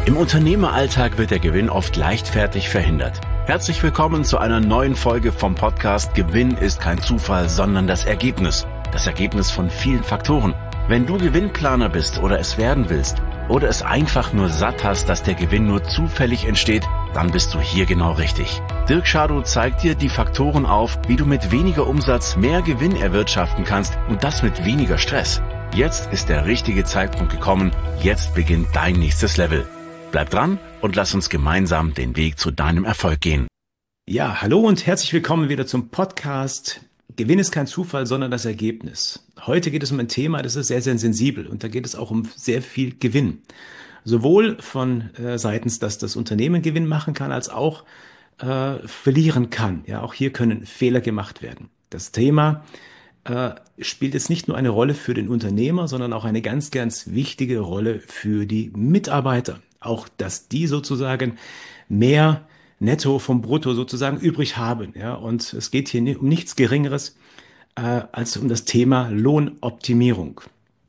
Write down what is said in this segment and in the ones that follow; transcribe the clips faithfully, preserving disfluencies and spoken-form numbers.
Im Unternehmeralltag wird der Gewinn oft leichtfertig verhindert. Herzlich willkommen zu einer neuen Folge vom Podcast Gewinn ist kein Zufall, sondern das Ergebnis. Das Ergebnis von vielen Faktoren. Wenn du Gewinnplaner bist oder es werden willst oder es einfach nur satt hast, dass der Gewinn nur zufällig entsteht, dann bist du hier genau richtig. Dirk Schadow zeigt dir die Faktoren auf, wie du mit weniger Umsatz mehr Gewinn erwirtschaften kannst und das mit weniger Stress. Jetzt ist der richtige Zeitpunkt gekommen. Jetzt beginnt dein nächstes Level. Bleib dran und lass uns gemeinsam den Weg zu deinem Erfolg gehen. Ja, hallo und herzlich willkommen wieder zum Podcast Gewinn ist kein Zufall, sondern das Ergebnis. Heute geht es um ein Thema, das ist sehr, sehr sensibel und da geht es auch um sehr viel Gewinn. Sowohl von äh, seitens, dass das Unternehmen Gewinn machen kann, als auch äh, verlieren kann. Ja, auch hier können Fehler gemacht werden. Das Thema äh, spielt jetzt nicht nur eine Rolle für den Unternehmer, sondern auch eine ganz, ganz wichtige Rolle für die Mitarbeiter. Auch, dass die sozusagen mehr Netto vom Brutto sozusagen übrig haben. Ja, und es geht hier um nichts Geringeres äh, als um das Thema Lohnoptimierung.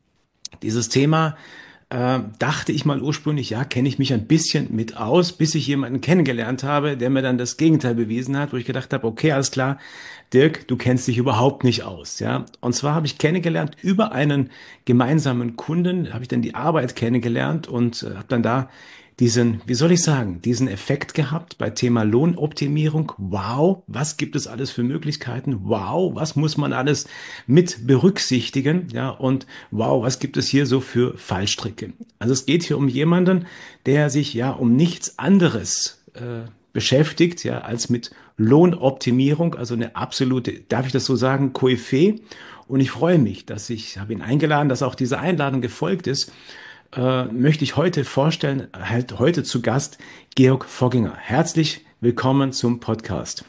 Dieses Thema äh, dachte ich mal ursprünglich, ja, kenne ich mich ein bisschen mit aus, bis ich jemanden kennengelernt habe, der mir dann das Gegenteil bewiesen hat, wo ich gedacht habe, okay, alles klar, Dirk, du kennst dich überhaupt nicht aus, ja. Und zwar habe ich kennengelernt über einen gemeinsamen Kunden, habe ich dann die Arbeit kennengelernt und äh, habe dann da diesen, wie soll ich sagen, diesen Effekt gehabt bei Thema Lohnoptimierung. Wow, was gibt es alles für Möglichkeiten? Wow, was muss man alles mit berücksichtigen? Ja, und wow, was gibt es hier so für Fallstricke? Also es geht hier um jemanden, der sich ja um nichts anderes äh, beschäftigt, ja, als mit Lohnoptimierung, also eine absolute, darf ich das so sagen, Koryphäe. Und ich freue mich, dass ich, habe ihn eingeladen, dass auch diese Einladung gefolgt ist. Äh, möchte ich heute vorstellen, halt heute zu Gast Georg Fogginger. Herzlich willkommen zum Podcast.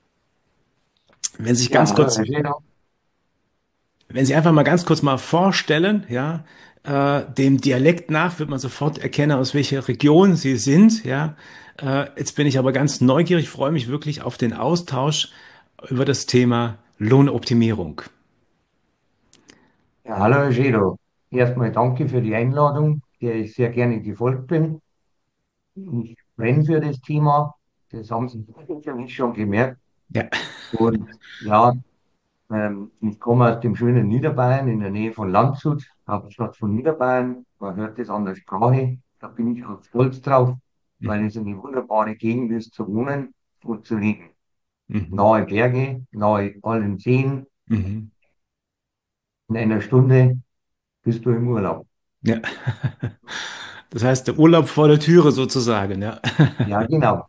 Wenn Sie sich ganz Ja, kurz, Herr Schäfer. wenn Sie einfach mal ganz kurz mal vorstellen, ja, äh, dem Dialekt nach wird man sofort erkennen, aus welcher Region Sie sind, ja. Äh, jetzt bin ich aber ganz neugierig, freue mich wirklich auf den Austausch über das Thema Lohnoptimierung. Ja, hallo Herr Schäfer. Erstmal danke für die Einladung, der ich sehr gerne gefolgt bin. Ich brenne für das Thema, das haben Sie sicherlich schon gemerkt. Ja. Und ja, ähm, ich komme aus dem schönen Niederbayern in der Nähe von Landshut, Hauptstadt von Niederbayern. Man hört das an der Sprache, da bin ich auch stolz drauf, weil es eine wunderbare Gegend ist zu wohnen und zu leben. Mhm. Nahe Berge, nahe allen Seen, Mhm. in einer Stunde bist du im Urlaub. Ja. Das heißt, der Urlaub vor der Türe sozusagen, ja. Ja, genau.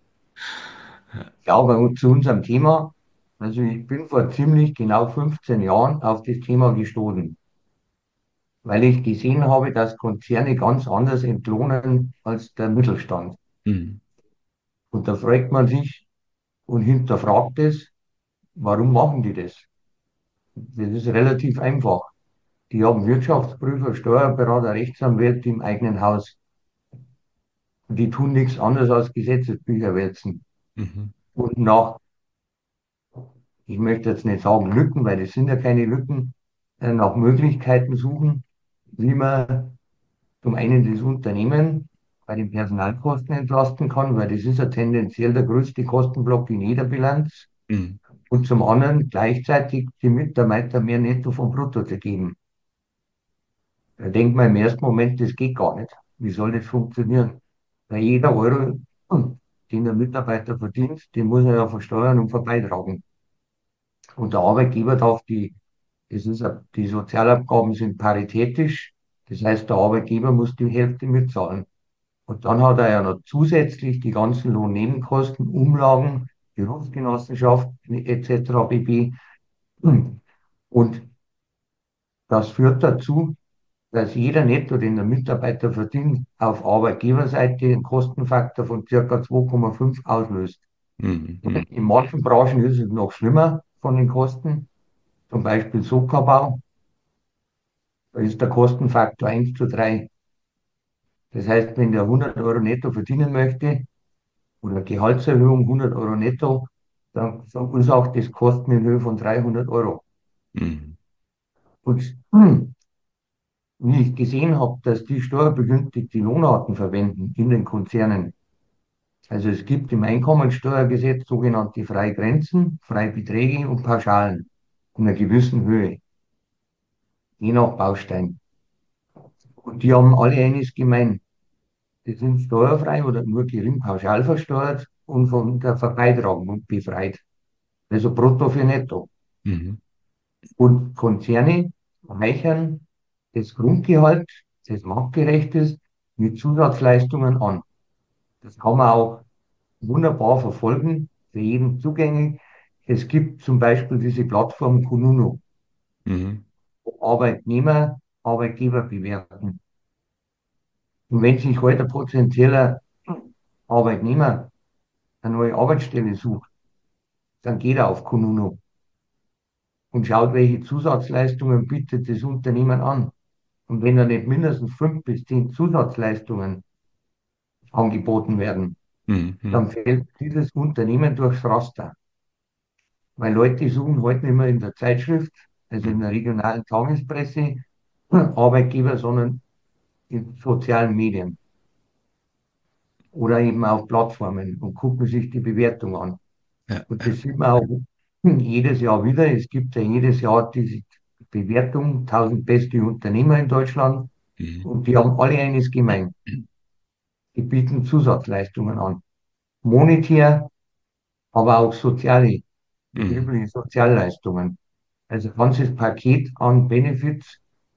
Ja, aber zu unserem Thema. Also ich bin vor ziemlich genau fünfzehn Jahren auf das Thema gestoßen, weil ich gesehen habe, dass Konzerne ganz anders entlohnen als der Mittelstand. Mhm. Und da fragt man sich und hinterfragt es, warum machen die das? Das ist relativ einfach. Die haben Wirtschaftsprüfer, Steuerberater, Rechtsanwälte im eigenen Haus. Und die tun nichts anderes als Gesetzesbücher wälzen. Mhm. Und nach, ich möchte jetzt nicht sagen Lücken, weil das sind ja keine Lücken, äh, nach Möglichkeiten suchen, wie man zum einen das Unternehmen bei den Personalkosten entlasten kann, weil das ist ja tendenziell der größte Kostenblock in jeder Bilanz. Mhm. Und zum anderen gleichzeitig die Mitarbeiter mehr Netto vom Brutto zu geben. Da denkt man im ersten Moment, das geht gar nicht. Wie soll das funktionieren? Weil jeder Euro, hm, den der Mitarbeiter verdient, den muss er ja versteuern und vorbeitragen. Und der Arbeitgeber darf die, das ist, ja- die Sozialabgaben sind paritätisch. Das heißt, der Arbeitgeber muss die Hälfte mitzahlen. Und dann hat er ja noch zusätzlich die ganzen Lohnnebenkosten, Umlagen, Berufsgenossenschaften et cetera pp. Und das führt dazu, dass jeder Netto, den der Mitarbeiter verdient, auf Arbeitgeberseite einen Kostenfaktor von circa zwei Komma fünf auslöst. Mhm. Mhm. In manchen Branchen ist es noch schlimmer von den Kosten, zum Beispiel Sockerbau, da ist der Kostenfaktor eins zu drei. Das heißt, wenn der hundert Euro netto verdienen möchte oder Gehaltserhöhung hundert Euro netto, dann verursacht das Kosten in Höhe von dreihundert Euro. Mhm. Und hm, wie ich gesehen habe, dass die steuerbegünstigte Lohnarten verwenden in den Konzernen. Also es gibt im Einkommensteuergesetz sogenannte Freigrenzen, Freibeträge und Pauschalen in einer gewissen Höhe, je nach Baustein. Und die haben alle eines gemein. Die sind steuerfrei oder nur gering pauschal versteuert und von der Verbeitragung befreit. Also brutto für netto. Mhm. Und Konzerne reichern das Grundgehalt des Marktgerechtes mit Zusatzleistungen an. Das kann man auch wunderbar verfolgen, für jeden zugänglich. Es gibt zum Beispiel diese Plattform Kununu, Mhm. wo Arbeitnehmer Arbeitgeber bewerten. Und wenn sich heute ein potenzieller Arbeitnehmer eine neue Arbeitsstelle sucht, dann geht er auf Kununu und schaut, welche Zusatzleistungen bietet das Unternehmen an. Und wenn da nicht mindestens fünf bis zehn Zusatzleistungen angeboten werden, Mhm. Mhm. dann fällt dieses Unternehmen durchs Raster. Weil Leute suchen heute nicht mehr in der Zeitschrift, also in der regionalen Tagespresse, Arbeitgeber, sondern in sozialen Medien oder eben auf Plattformen und gucken sich die Bewertung an. Ja, Und ja. das sieht man auch jedes Jahr wieder. Es gibt ja jedes Jahr diese Bewertung, tausend beste Unternehmer in Deutschland. Mhm. Und die haben alle eines gemein. Die bieten Zusatzleistungen an. Monetär, aber auch soziale, Mhm. betriebliche Sozialleistungen. Also ein ganzes Paket an Benefits.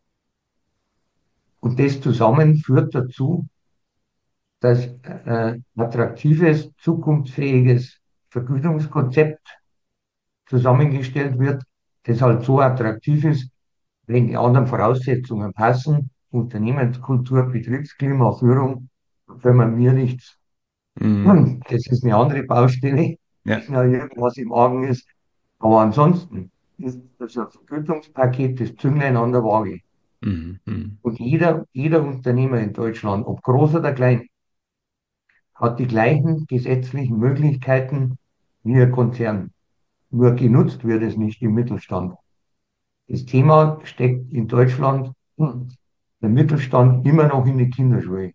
Und das zusammen führt dazu, dass äh, attraktives, zukunftsfähiges Vergütungskonzept zusammengestellt wird, das halt so attraktiv ist, wenn die anderen Voraussetzungen passen, Unternehmenskultur, Betriebsklima, Führung, können wir mir nichts. Mhm. Hm, das ist eine andere Baustelle, Ja. wenn da irgendwas im Argen ist. Aber ansonsten ist das ein Vergütungspaket das Zünglein an der Waage. Mhm. Mhm. Und jeder, jeder Unternehmer in Deutschland, ob groß oder klein, hat die gleichen gesetzlichen Möglichkeiten wie ein Konzern. Nur genutzt wird es nicht im Mittelstand. Das Thema steckt in Deutschland, hm, der Mittelstand immer noch in die Kinderschuhe.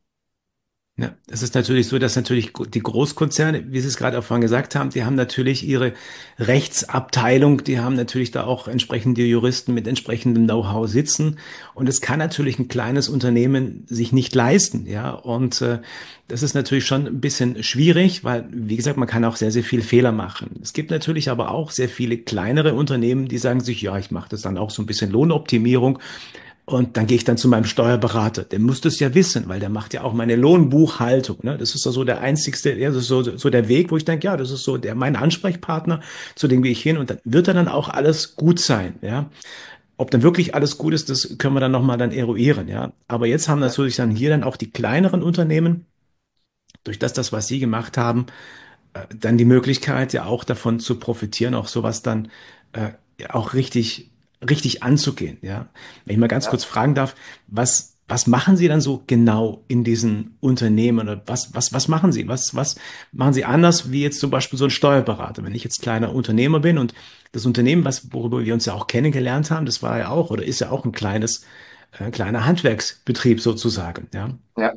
Ja, es ist natürlich so, dass natürlich die Großkonzerne, wie Sie es gerade auch vorhin gesagt haben, die haben natürlich ihre Rechtsabteilung, die haben natürlich da auch entsprechende Juristen mit entsprechendem Know-how sitzen. Und es kann natürlich ein kleines Unternehmen sich nicht leisten, ja. Und äh, das ist natürlich schon ein bisschen schwierig, weil, wie gesagt, man kann auch sehr, sehr viel Fehler machen. Es gibt natürlich aber auch sehr viele kleinere Unternehmen, die sagen sich, ja, ich mache das dann auch so ein bisschen Lohnoptimierung. Und dann gehe ich dann zu meinem Steuerberater. Der muss das ja wissen, weil der macht ja auch meine Lohnbuchhaltung. Ne? Das ist ja so der einzigste, ja, das ist so, so der Weg, wo ich denke, ja, das ist so der mein Ansprechpartner, zu dem gehe ich hin und dann wird er dann auch alles gut sein. Ja, ob dann wirklich alles gut ist, das können wir dann noch mal dann eruieren. Ja, aber jetzt haben Ja, natürlich dann hier dann auch die kleineren Unternehmen durch das, das was sie gemacht haben, äh, dann die Möglichkeit, ja auch davon zu profitieren, auch sowas dann äh, ja, auch richtig, richtig anzugehen. Ja, wenn ich mal ganz kurz ja. fragen darf, was, was machen Sie dann so genau in diesen Unternehmen oder was, was, was machen Sie? Was, was machen Sie anders wie jetzt zum Beispiel so ein Steuerberater? Wenn ich jetzt kleiner Unternehmer bin und das Unternehmen, was, worüber wir uns ja auch kennengelernt haben, das war ja auch oder ist ja auch ein kleines, äh, kleiner Handwerksbetrieb sozusagen. Ja. Ja.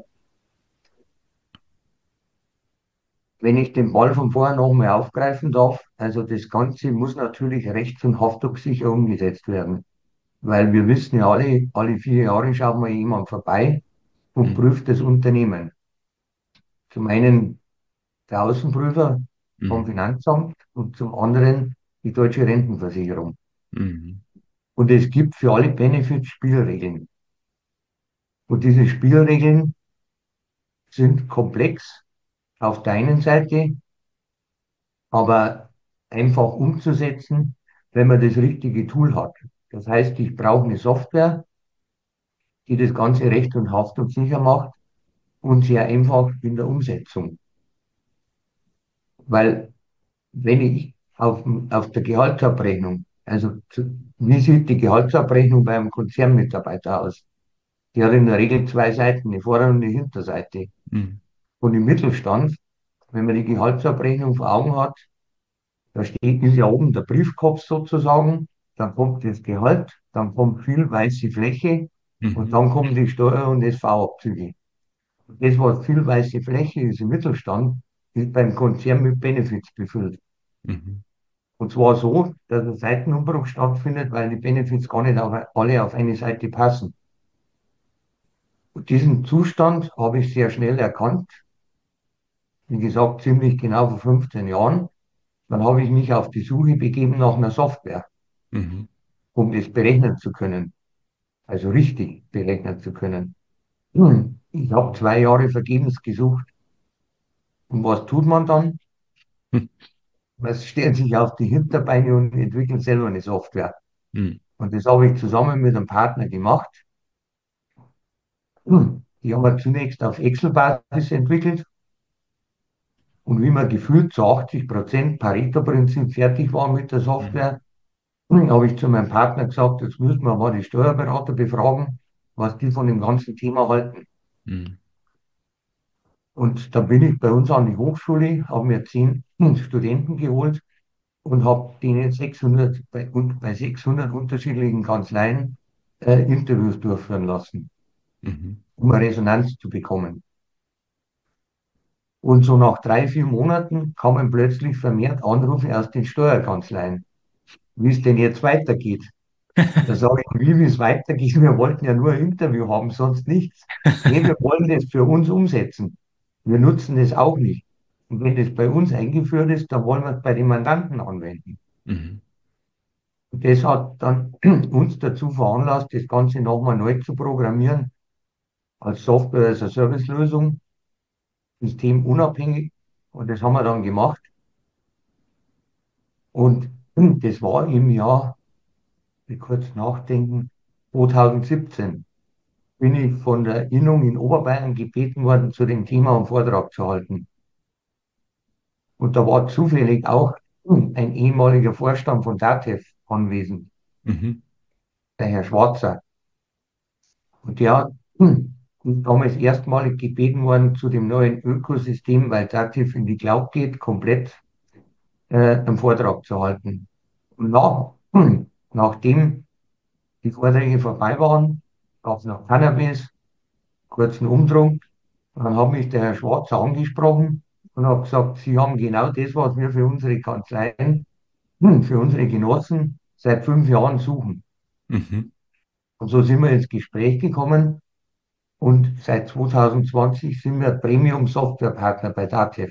Wenn ich den Ball von vorher nochmal aufgreifen darf, also das Ganze muss natürlich rechts- und haftungssicher umgesetzt werden. Weil wir wissen ja alle, alle vier Jahre schaut mal jemand vorbei und Mhm. prüft das Unternehmen. Zum einen der Außenprüfer vom Mhm. Finanzamt und zum anderen die Deutsche Rentenversicherung. Mhm. Und es gibt für alle Benefits Spielregeln. Und diese Spielregeln sind komplex auf der einen Seite, aber einfach umzusetzen, wenn man das richtige Tool hat. Das heißt, ich brauche eine Software, die das Ganze recht und haftungssicher macht und sehr einfach in der Umsetzung. Weil wenn ich auf, auf der Gehaltsabrechnung, also zu, wie sieht die Gehaltsabrechnung beim Konzernmitarbeiter aus? Die hat in der Regel zwei Seiten, eine Vorder- und eine Hinterseite. Mhm. Und im Mittelstand, wenn man die Gehaltsabrechnung vor Augen hat, da steht, ist ja oben der Briefkopf sozusagen, dann kommt das Gehalt, dann kommt viel weiße Fläche Und Mhm. dann kommen die Steuer- und S V-Abzüge. Das, was viel weiße Fläche ist im Mittelstand, ist beim Konzern mit Benefits befüllt. Mhm. Und zwar so, dass ein Seitenumbruch stattfindet, weil die Benefits gar nicht auf, alle auf eine Seite passen. Und diesen Zustand habe ich sehr schnell erkannt, wie gesagt, ziemlich genau vor fünfzehn Jahren. Dann habe ich mich auf die Suche begeben nach einer Software, Mhm. um das berechnen zu können, also richtig berechnen zu können. Hm. Ich habe zwei Jahre vergebens gesucht. Und was tut man dann? Man stellt sich auf die Hinterbeine und entwickelt selber eine Software. Mhm. Und das habe ich zusammen mit einem Partner gemacht. Hm. Die haben wir zunächst auf Excel-Basis entwickelt. Und wie wir gefühlt zu achtzig Prozent Pareto-Prinzip fertig waren mit der Mhm. Software, hm, habe ich zu meinem Partner gesagt, jetzt müssen wir mal die Steuerberater befragen, was die von dem ganzen Thema halten. Mhm. Und da bin ich bei uns an die Hochschule, habe mir zehn hm, Studenten geholt und habe denen sechshundert, bei, und bei sechshundert unterschiedlichen Kanzleien äh, Interviews durchführen lassen, Mhm. um eine Resonanz zu bekommen. Und so nach drei, vier Monaten kamen plötzlich vermehrt Anrufe aus den Steuerkanzleien, wie es denn jetzt weitergeht. Da sage ich, wie, wie es weitergeht, wir wollten ja nur ein Interview haben, sonst nichts. Nee, wir wollen das für uns umsetzen. Wir nutzen das auch nicht. Und wenn das bei uns eingeführt ist, dann wollen wir es bei den Mandanten anwenden. Mhm. Und das hat dann uns dazu veranlasst, das Ganze nochmal neu zu programmieren, als Software as a Service Lösung, systemunabhängig. Und das haben wir dann gemacht. Und das war im Jahr, ich kurz nachdenken, zwanzig siebzehn bin ich von der Innung in Oberbayern gebeten worden, zu dem Thema einen Vortrag zu halten. Und da war zufällig auch ein ehemaliger Vorstand von DATEV anwesend, Mhm. der Herr Schwarzer. Und der hat hm, damals erstmalig gebeten worden, zu dem neuen Ökosystem, weil DATEV in die Cloud geht, komplett äh, einen Vortrag zu halten. Und nach, hm, nachdem die Vorträge vorbei waren, gab es noch Cannabis, kurzen Umtrunk. Und dann hat mich der Herr Schwarzer angesprochen und hat gesagt, Sie haben genau das, was wir für unsere Kanzleien, hm, für unsere Genossen seit fünf Jahren suchen. Mhm. Und so sind wir ins Gespräch gekommen und seit zwanzig zwanzig sind wir Premium-Softwarepartner bei DATEV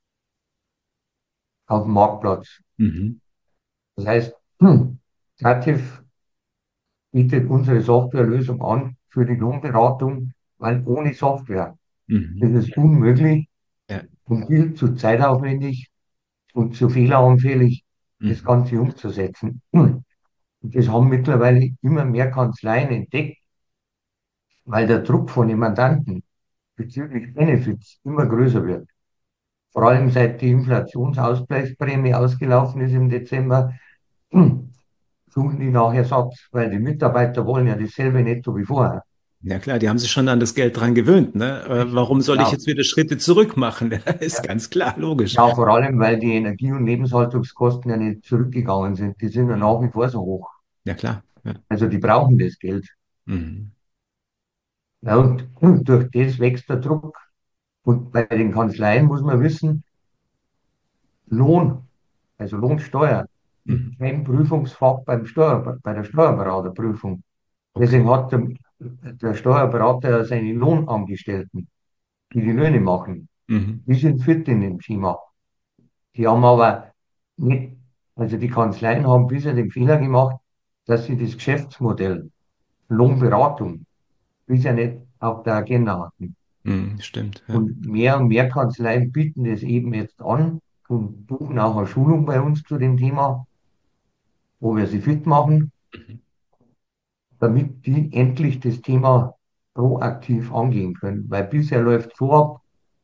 auf dem Marktplatz. Mhm. Das heißt, hm, DATEV bietet unsere Softwarelösung an für die Lohnberatung, weil ohne Software Mhm. ist es unmöglich Ja. und viel zu zeitaufwendig und zu fehleranfällig, das Mhm. Ganze umzusetzen. Und das haben mittlerweile immer mehr Kanzleien entdeckt, weil der Druck von den Mandanten bezüglich Benefits immer größer wird. Vor allem seit die Inflationsausgleichsprämie ausgelaufen ist im Dezember, suchen die nach Ersatz, weil die Mitarbeiter wollen ja dasselbe netto wie vorher. Ja klar, die haben sich schon an das Geld dran gewöhnt, ne? Äh, Warum soll ich Ja, jetzt wieder Schritte zurück machen? Ist ja, ganz klar, logisch. ja, vor allem, weil die Energie- und Lebenshaltungskosten ja nicht zurückgegangen sind. Die sind ja Mhm. nach wie vor so hoch. Ja klar. Ja. Also die brauchen das Geld. Mhm. Ja, und, und durch das wächst der Druck. Und bei den Kanzleien muss man wissen, Lohn, also Lohnsteuer, ist Mhm. kein Prüfungsfach beim Steuer, bei der Steuerberaterprüfung. Okay. Deswegen hat der, der Steuerberater ja seine Lohnangestellten, die die Löhne machen. Mhm. Die sind fit in dem Thema. Die haben aber nicht, also die Kanzleien haben bisher den Fehler gemacht, dass sie das Geschäftsmodell Lohnberatung bisher nicht auf der Agenda hatten. Mhm. Stimmt. Ja. Und mehr und mehr Kanzleien bieten das eben jetzt an und buchen auch eine Schulung bei uns zu dem Thema, wo wir sie fit machen, Mhm. damit die endlich das Thema proaktiv angehen können. Weil bisher läuft so ab,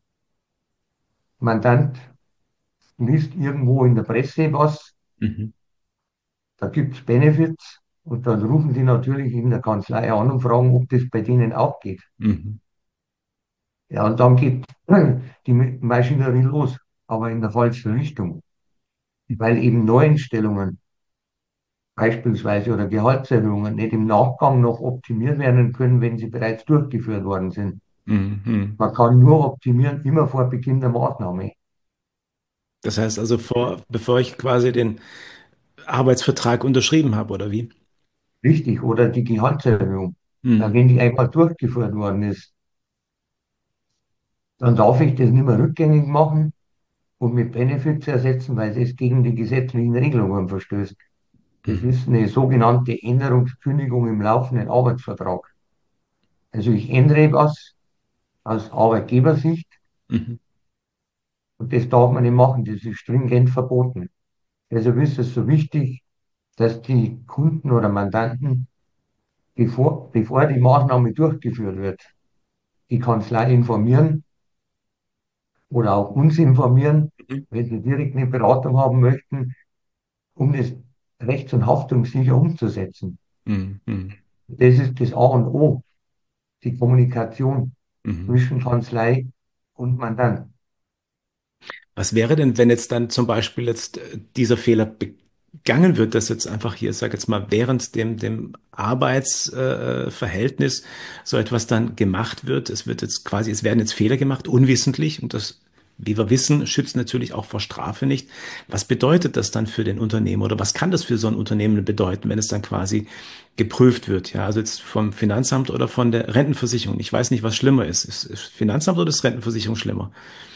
Mandant liest irgendwo in der Presse was, Mhm. da gibt es Benefits und dann rufen die natürlich in der Kanzlei an und fragen, ob das bei denen auch geht. Mhm. Ja, und dann geht die Maschinerie los, aber in der falschen Richtung, weil eben Neueinstellungen beispielsweise oder Gehaltserhöhungen nicht im Nachgang noch optimiert werden können, wenn sie bereits durchgeführt worden sind. Mhm. Mhm. Man kann nur optimieren, immer vor Beginn der Maßnahme. Das heißt also vor, bevor ich quasi den Arbeitsvertrag unterschrieben habe, oder wie? Richtig, oder die Gehaltserhöhung. Weil Mhm. wenn die einmal durchgeführt worden ist, dann darf ich das nicht mehr rückgängig machen und mit Benefits ersetzen, weil es gegen die gesetzlichen Regelungen verstößt. Das Mhm. ist eine sogenannte Änderungskündigung im laufenden Arbeitsvertrag. Also ich ändere was aus Arbeitgebersicht Mhm. und das darf man nicht machen. Das ist stringent verboten. Deshalb ist es so wichtig, dass die Kunden oder Mandanten, bevor, bevor die Maßnahme durchgeführt wird, die Kanzlei informieren oder auch uns informieren, Mhm. wenn sie direkt eine Beratung haben möchten, um es rechts- und haftungssicher umzusetzen. Mhm. Mhm. Das ist das A und O, die Kommunikation Mhm. zwischen Kanzlei und Mandant. Was wäre denn, wenn jetzt dann zum Beispiel jetzt äh, dieser Fehler begangen wird, dass jetzt einfach hier, sag jetzt mal, während dem, dem Arbeitsverhältnis äh, Verhältnis so etwas dann gemacht wird? Es wird jetzt quasi, es werden jetzt Fehler gemacht, unwissentlich, und das, wie wir wissen, schützt natürlich auch vor Strafe nicht. Was bedeutet das dann für den Unternehmer oder was kann das für so ein Unternehmen bedeuten, wenn es dann quasi geprüft wird? Ja, also jetzt vom Finanzamt oder von der Rentenversicherung. Ich weiß nicht, was schlimmer ist. Ist das Finanzamt oder ist Rentenversicherung schlimmer?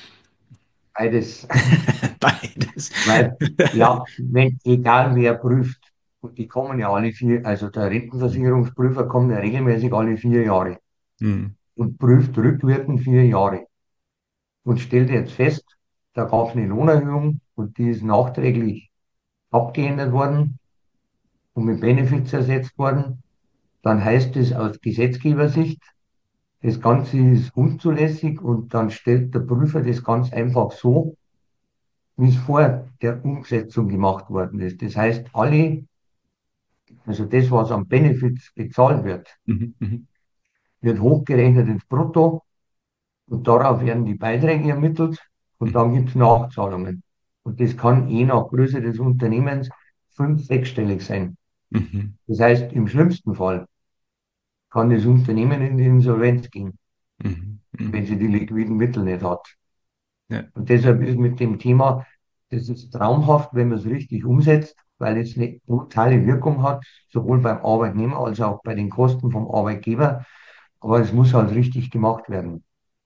Beides, Beides. weil, ja, wenn, egal wer prüft, und die kommen ja alle vier, also der Rentenversicherungsprüfer kommt ja regelmäßig alle vier Jahre Hm, und prüft rückwirkend vier Jahre und stellt jetzt fest, da gab es eine Lohnerhöhung und die ist nachträglich abgeändert worden und mit Benefits ersetzt worden. Dann heißt es aus Gesetzgebersicht, das Ganze ist unzulässig und dann stellt der Prüfer das ganz einfach so, wie es vor der Umsetzung gemacht worden ist. Das heißt, alle, also das, was an Benefits bezahlt wird, mhm, mhm, wird hochgerechnet ins Brutto und darauf werden die Beiträge ermittelt und dann gibt es Nachzahlungen. Und das kann je nach Größe des Unternehmens fünf-, sechsstellig sein. mhm, Das heißt, im schlimmsten Fall kann das Unternehmen in die Insolvenz gehen, mhm, wenn mhm. sie die liquiden Mittel nicht hat. Ja, Und deshalb ist mit dem Thema, das ist traumhaft, wenn man es richtig umsetzt, weil es eine brutale Wirkung hat, sowohl beim Arbeitnehmer als auch bei den Kosten vom Arbeitgeber. Aber es muss halt richtig gemacht werden.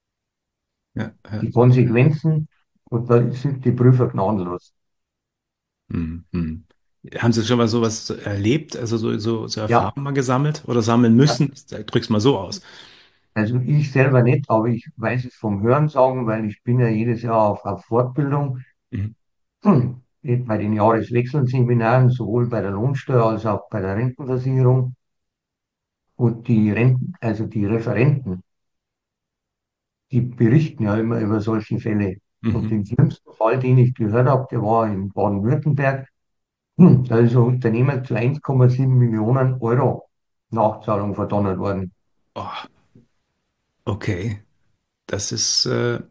ja, ja. Die Konsequenzen, und da sind die Prüfer gnadenlos. Mhm, mhm. Haben Sie schon mal sowas erlebt, also so, so, so Ja, Erfahrungen mal gesammelt oder sammeln ja, müssen? Ich drück's mal so aus. also ich selber nicht, aber ich weiß es vom Hörensagen, weil ich bin ja jedes Jahr auf, auf Fortbildung. Mhm, Hm. Bei den Jahreswechselseminaren, sowohl bei der Lohnsteuer als auch bei der Rentenversicherung. Und die Renten, also die Referenten, die berichten ja immer über solche Fälle. Und mhm. den schlimmsten Fall, den ich gehört habe, der war in Baden-Württemberg. Hm, da ist ein Unternehmen zu eins Komma sieben Millionen Euro Nachzahlung verdonnert worden. Oh, okay, das ist äh,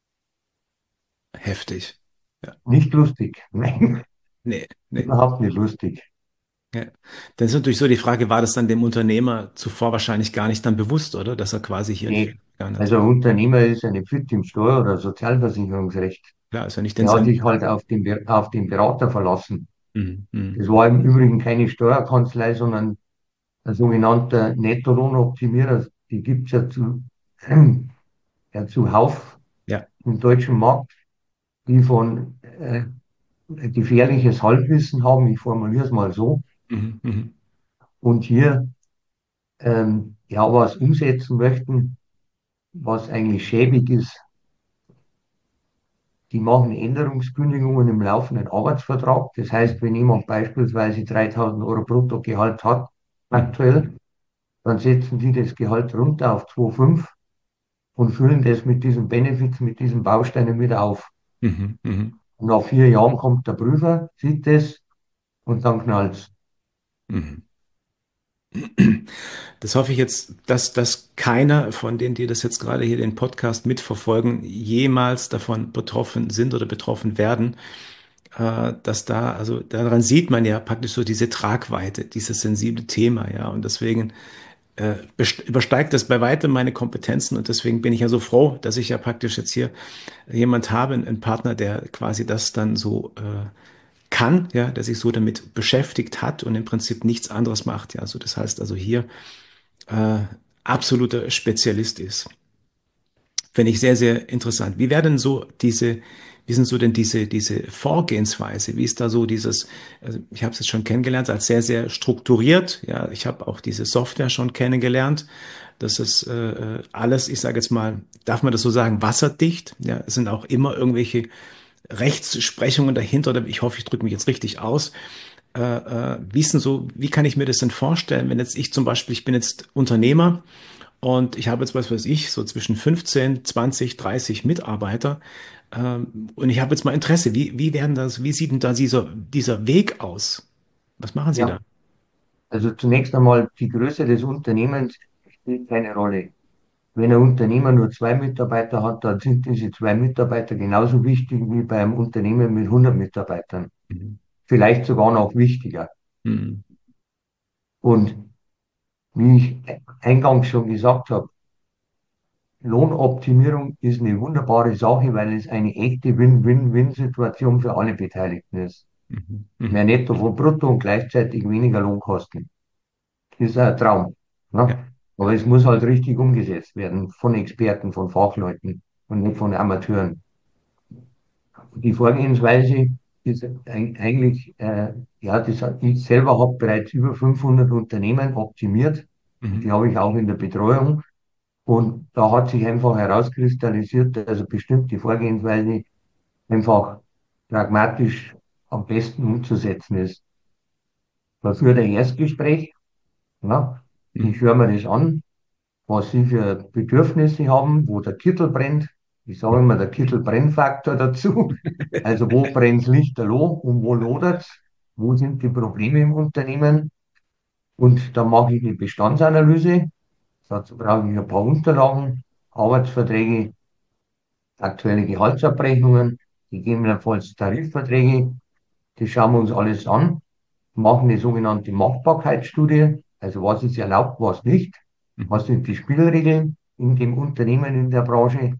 heftig. Ja, Nicht lustig. Nein, nee, nee. überhaupt nicht lustig. Ja. Dann ist natürlich so die Frage, war das dann dem Unternehmer zuvor wahrscheinlich gar nicht dann bewusst, oder? Dass er quasi hier einen Fehler Nee. begangen hat. Also ein Unternehmer ist ja nicht fit im Steuer- oder Sozialversicherungsrecht. Klar, ist ja nicht in Der hat seinem. sich halt auf den, Be- auf den Berater verlassen. Mhm, mhm. Das war im Übrigen keine Steuerkanzlei, sondern ein sogenannter Nettolohnoptimierer. Die gibt es ja zu, ja, zuhauf Ja. im deutschen Markt, die von äh, gefährliches Halbwissen haben, ich formuliere es mal so, Mhm, mhm, und hier ähm, ja was umsetzen möchten, was eigentlich schäbig ist. Die machen Änderungskündigungen im laufenden Arbeitsvertrag. Das heißt, wenn jemand beispielsweise dreitausend Euro Bruttogehalt hat, mhm, aktuell, dann setzen die das Gehalt runter auf zwei Komma fünf und füllen das mit diesen Benefits, mit diesen Bausteinen wieder auf. mhm, mhm, Und nach vier Jahren kommt der Prüfer, sieht das und dann knallt's. mhm. Das hoffe ich jetzt, dass, dass keiner von denen, die das jetzt gerade hier den Podcast mitverfolgen, jemals davon betroffen sind oder betroffen werden. äh, dass da, also daran sieht man ja praktisch so diese Tragweite, dieses sensible Thema, ja. Und deswegen äh, best- übersteigt das bei weitem meine Kompetenzen und deswegen bin ich ja so froh, dass ich ja praktisch jetzt hier jemand habe, einen Partner, der quasi das dann so äh, kann, ja, der sich so damit beschäftigt hat und im Prinzip nichts anderes macht, ja. Also das heißt also hier äh, absoluter Spezialist ist. Finde ich sehr, sehr interessant. Wie wäre denn so diese, wie sind so denn diese, diese Vorgehensweise? Wie ist da so dieses, also ich habe es jetzt schon kennengelernt als sehr, sehr strukturiert. Ja, ich habe auch diese Software schon kennengelernt. Das ist äh, alles, ich sage jetzt mal, darf man das so sagen, wasserdicht. Ja, es sind auch immer irgendwelche Rechtsprechungen dahinter. Oder ich hoffe, ich drücke mich jetzt richtig aus. Äh, äh, wie ist denn so, wie kann ich mir das denn vorstellen, wenn jetzt ich zum Beispiel, ich bin jetzt Unternehmer und ich habe jetzt, was weiß ich, so zwischen fünfzehn, zwanzig, dreißig Mitarbeiter. Ähm, und ich habe jetzt mal Interesse. Wie, wie werden das, wie sieht denn da dieser, dieser Weg aus? Was machen Sie da? Ja, also zunächst einmal die Größe des Unternehmens spielt keine Rolle. Wenn ein Unternehmer nur zwei Mitarbeiter hat, dann sind diese zwei Mitarbeiter genauso wichtig wie beim Unternehmen mit hundert Mitarbeitern. Mhm. Vielleicht sogar noch wichtiger. Mhm. Und wie ich eingangs schon gesagt habe, Lohnoptimierung ist eine wunderbare Sache, weil es eine echte Win-Win-Win-Situation für alle Beteiligten ist. Mhm. Mehr Mhm. Netto von Brutto und gleichzeitig weniger Lohnkosten. Das ist ein Traum. Ja. Ne? Aber es muss halt richtig umgesetzt werden von Experten, von Fachleuten und nicht von Amateuren. Die Vorgehensweise ist eig- eigentlich, äh, ja, das, hat- ich selber habe bereits über fünfhundert Unternehmen optimiert. Mhm. Die habe ich auch in der Betreuung. Und da hat sich einfach herauskristallisiert, dass eine bestimmte Vorgehensweise einfach pragmatisch am besten umzusetzen ist. Man führt ein Erstgespräch, ja, ich Mhm. höre mir das an, was sie für Bedürfnisse haben, wo der Kittel brennt. Ich sage immer, der Kittel-Brennfaktor dazu. Also wo brennt Lichterloh und wo lodert's? Wo sind die Probleme im Unternehmen? Und dann mache ich eine Bestandsanalyse. Dazu brauche ich ein paar Unterlagen, Arbeitsverträge, aktuelle Gehaltsabrechnungen, gegebenenfalls Tarifverträge. Das schauen wir uns alles an, machen eine sogenannte Machbarkeitsstudie, also was ist erlaubt, was nicht, Mhm. was sind die Spielregeln in dem Unternehmen, in der Branche.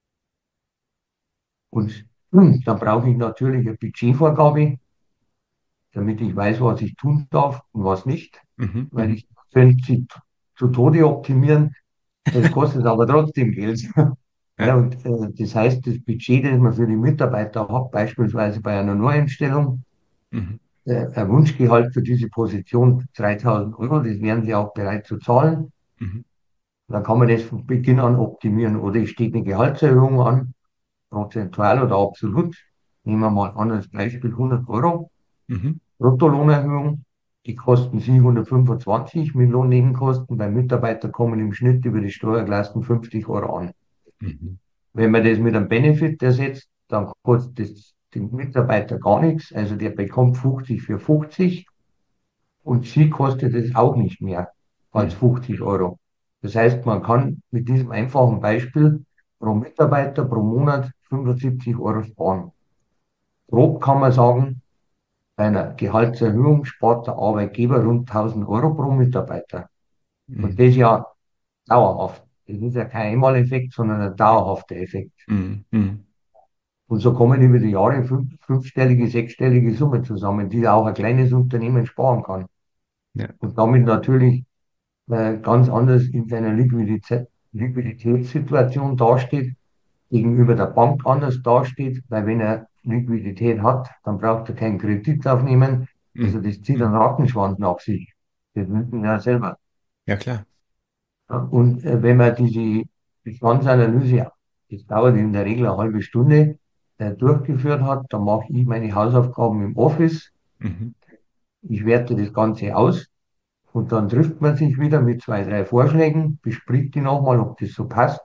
Und hm, dann brauche ich natürlich eine Budgetvorgabe, damit ich weiß, was ich tun darf und was nicht, Mhm. weil Mhm. ich könnte sie t- zu Tode optimieren, es kostet aber trotzdem Geld. Ja, Ja. und äh, das heißt, das Budget, das man für die Mitarbeiter hat, beispielsweise bei einer Neueinstellung, Mhm. äh, ein Wunschgehalt für diese Position dreitausend Euro, das wären sie auch bereit zu zahlen. Mhm. Dann kann man das von Beginn an optimieren. Oder es steht eine Gehaltserhöhung an, prozentual oder absolut. Nehmen wir mal an als Beispiel hundert Euro. Mhm. Bruttolohnerhöhung, die kosten Sie hundertfünfundzwanzig mit Lohnnebenkosten. Bei Mitarbeiter kommen im Schnitt über die Steuerklassen fünfzig Euro an. Mhm. Wenn man das mit einem Benefit ersetzt, dann kostet das den Mitarbeiter gar nichts. Also der bekommt fünfzig für fünfzig und Sie kostet es auch nicht mehr als Mhm. fünfzig Euro. Das heißt, man kann mit diesem einfachen Beispiel pro Mitarbeiter pro Monat fünfundsiebzig Euro sparen. Grob kann man sagen, bei einer Gehaltserhöhung spart der Arbeitgeber rund tausend Euro pro Mitarbeiter. Und Mhm. das ja dauerhaft. Das ist ja kein Einmaleffekt, sondern ein dauerhafter Effekt. Mhm. Mhm. Und so kommen über die Jahre fünf, fünfstellige, sechsstellige Summen zusammen, die auch ein kleines Unternehmen sparen kann. Ja. Und damit natürlich äh, ganz anders in seiner Liquidität, Liquiditätssituation dasteht, gegenüber der Bank anders dasteht, weil wenn er Liquidität hat, dann braucht er keinen Kredit aufnehmen. Also Mhm. das zieht Mhm. einen Rattenschwanz nach sich. Das wissen wir ja selber. Ja, klar. Ja, und äh, wenn man diese Bestandsanalyse, das dauert in der Regel eine halbe Stunde, äh, durchgeführt hat, dann mache ich meine Hausaufgaben im Office, Mhm. ich werte das Ganze aus und dann trifft man sich wieder mit zwei, drei Vorschlägen, bespricht die nochmal, ob das so passt.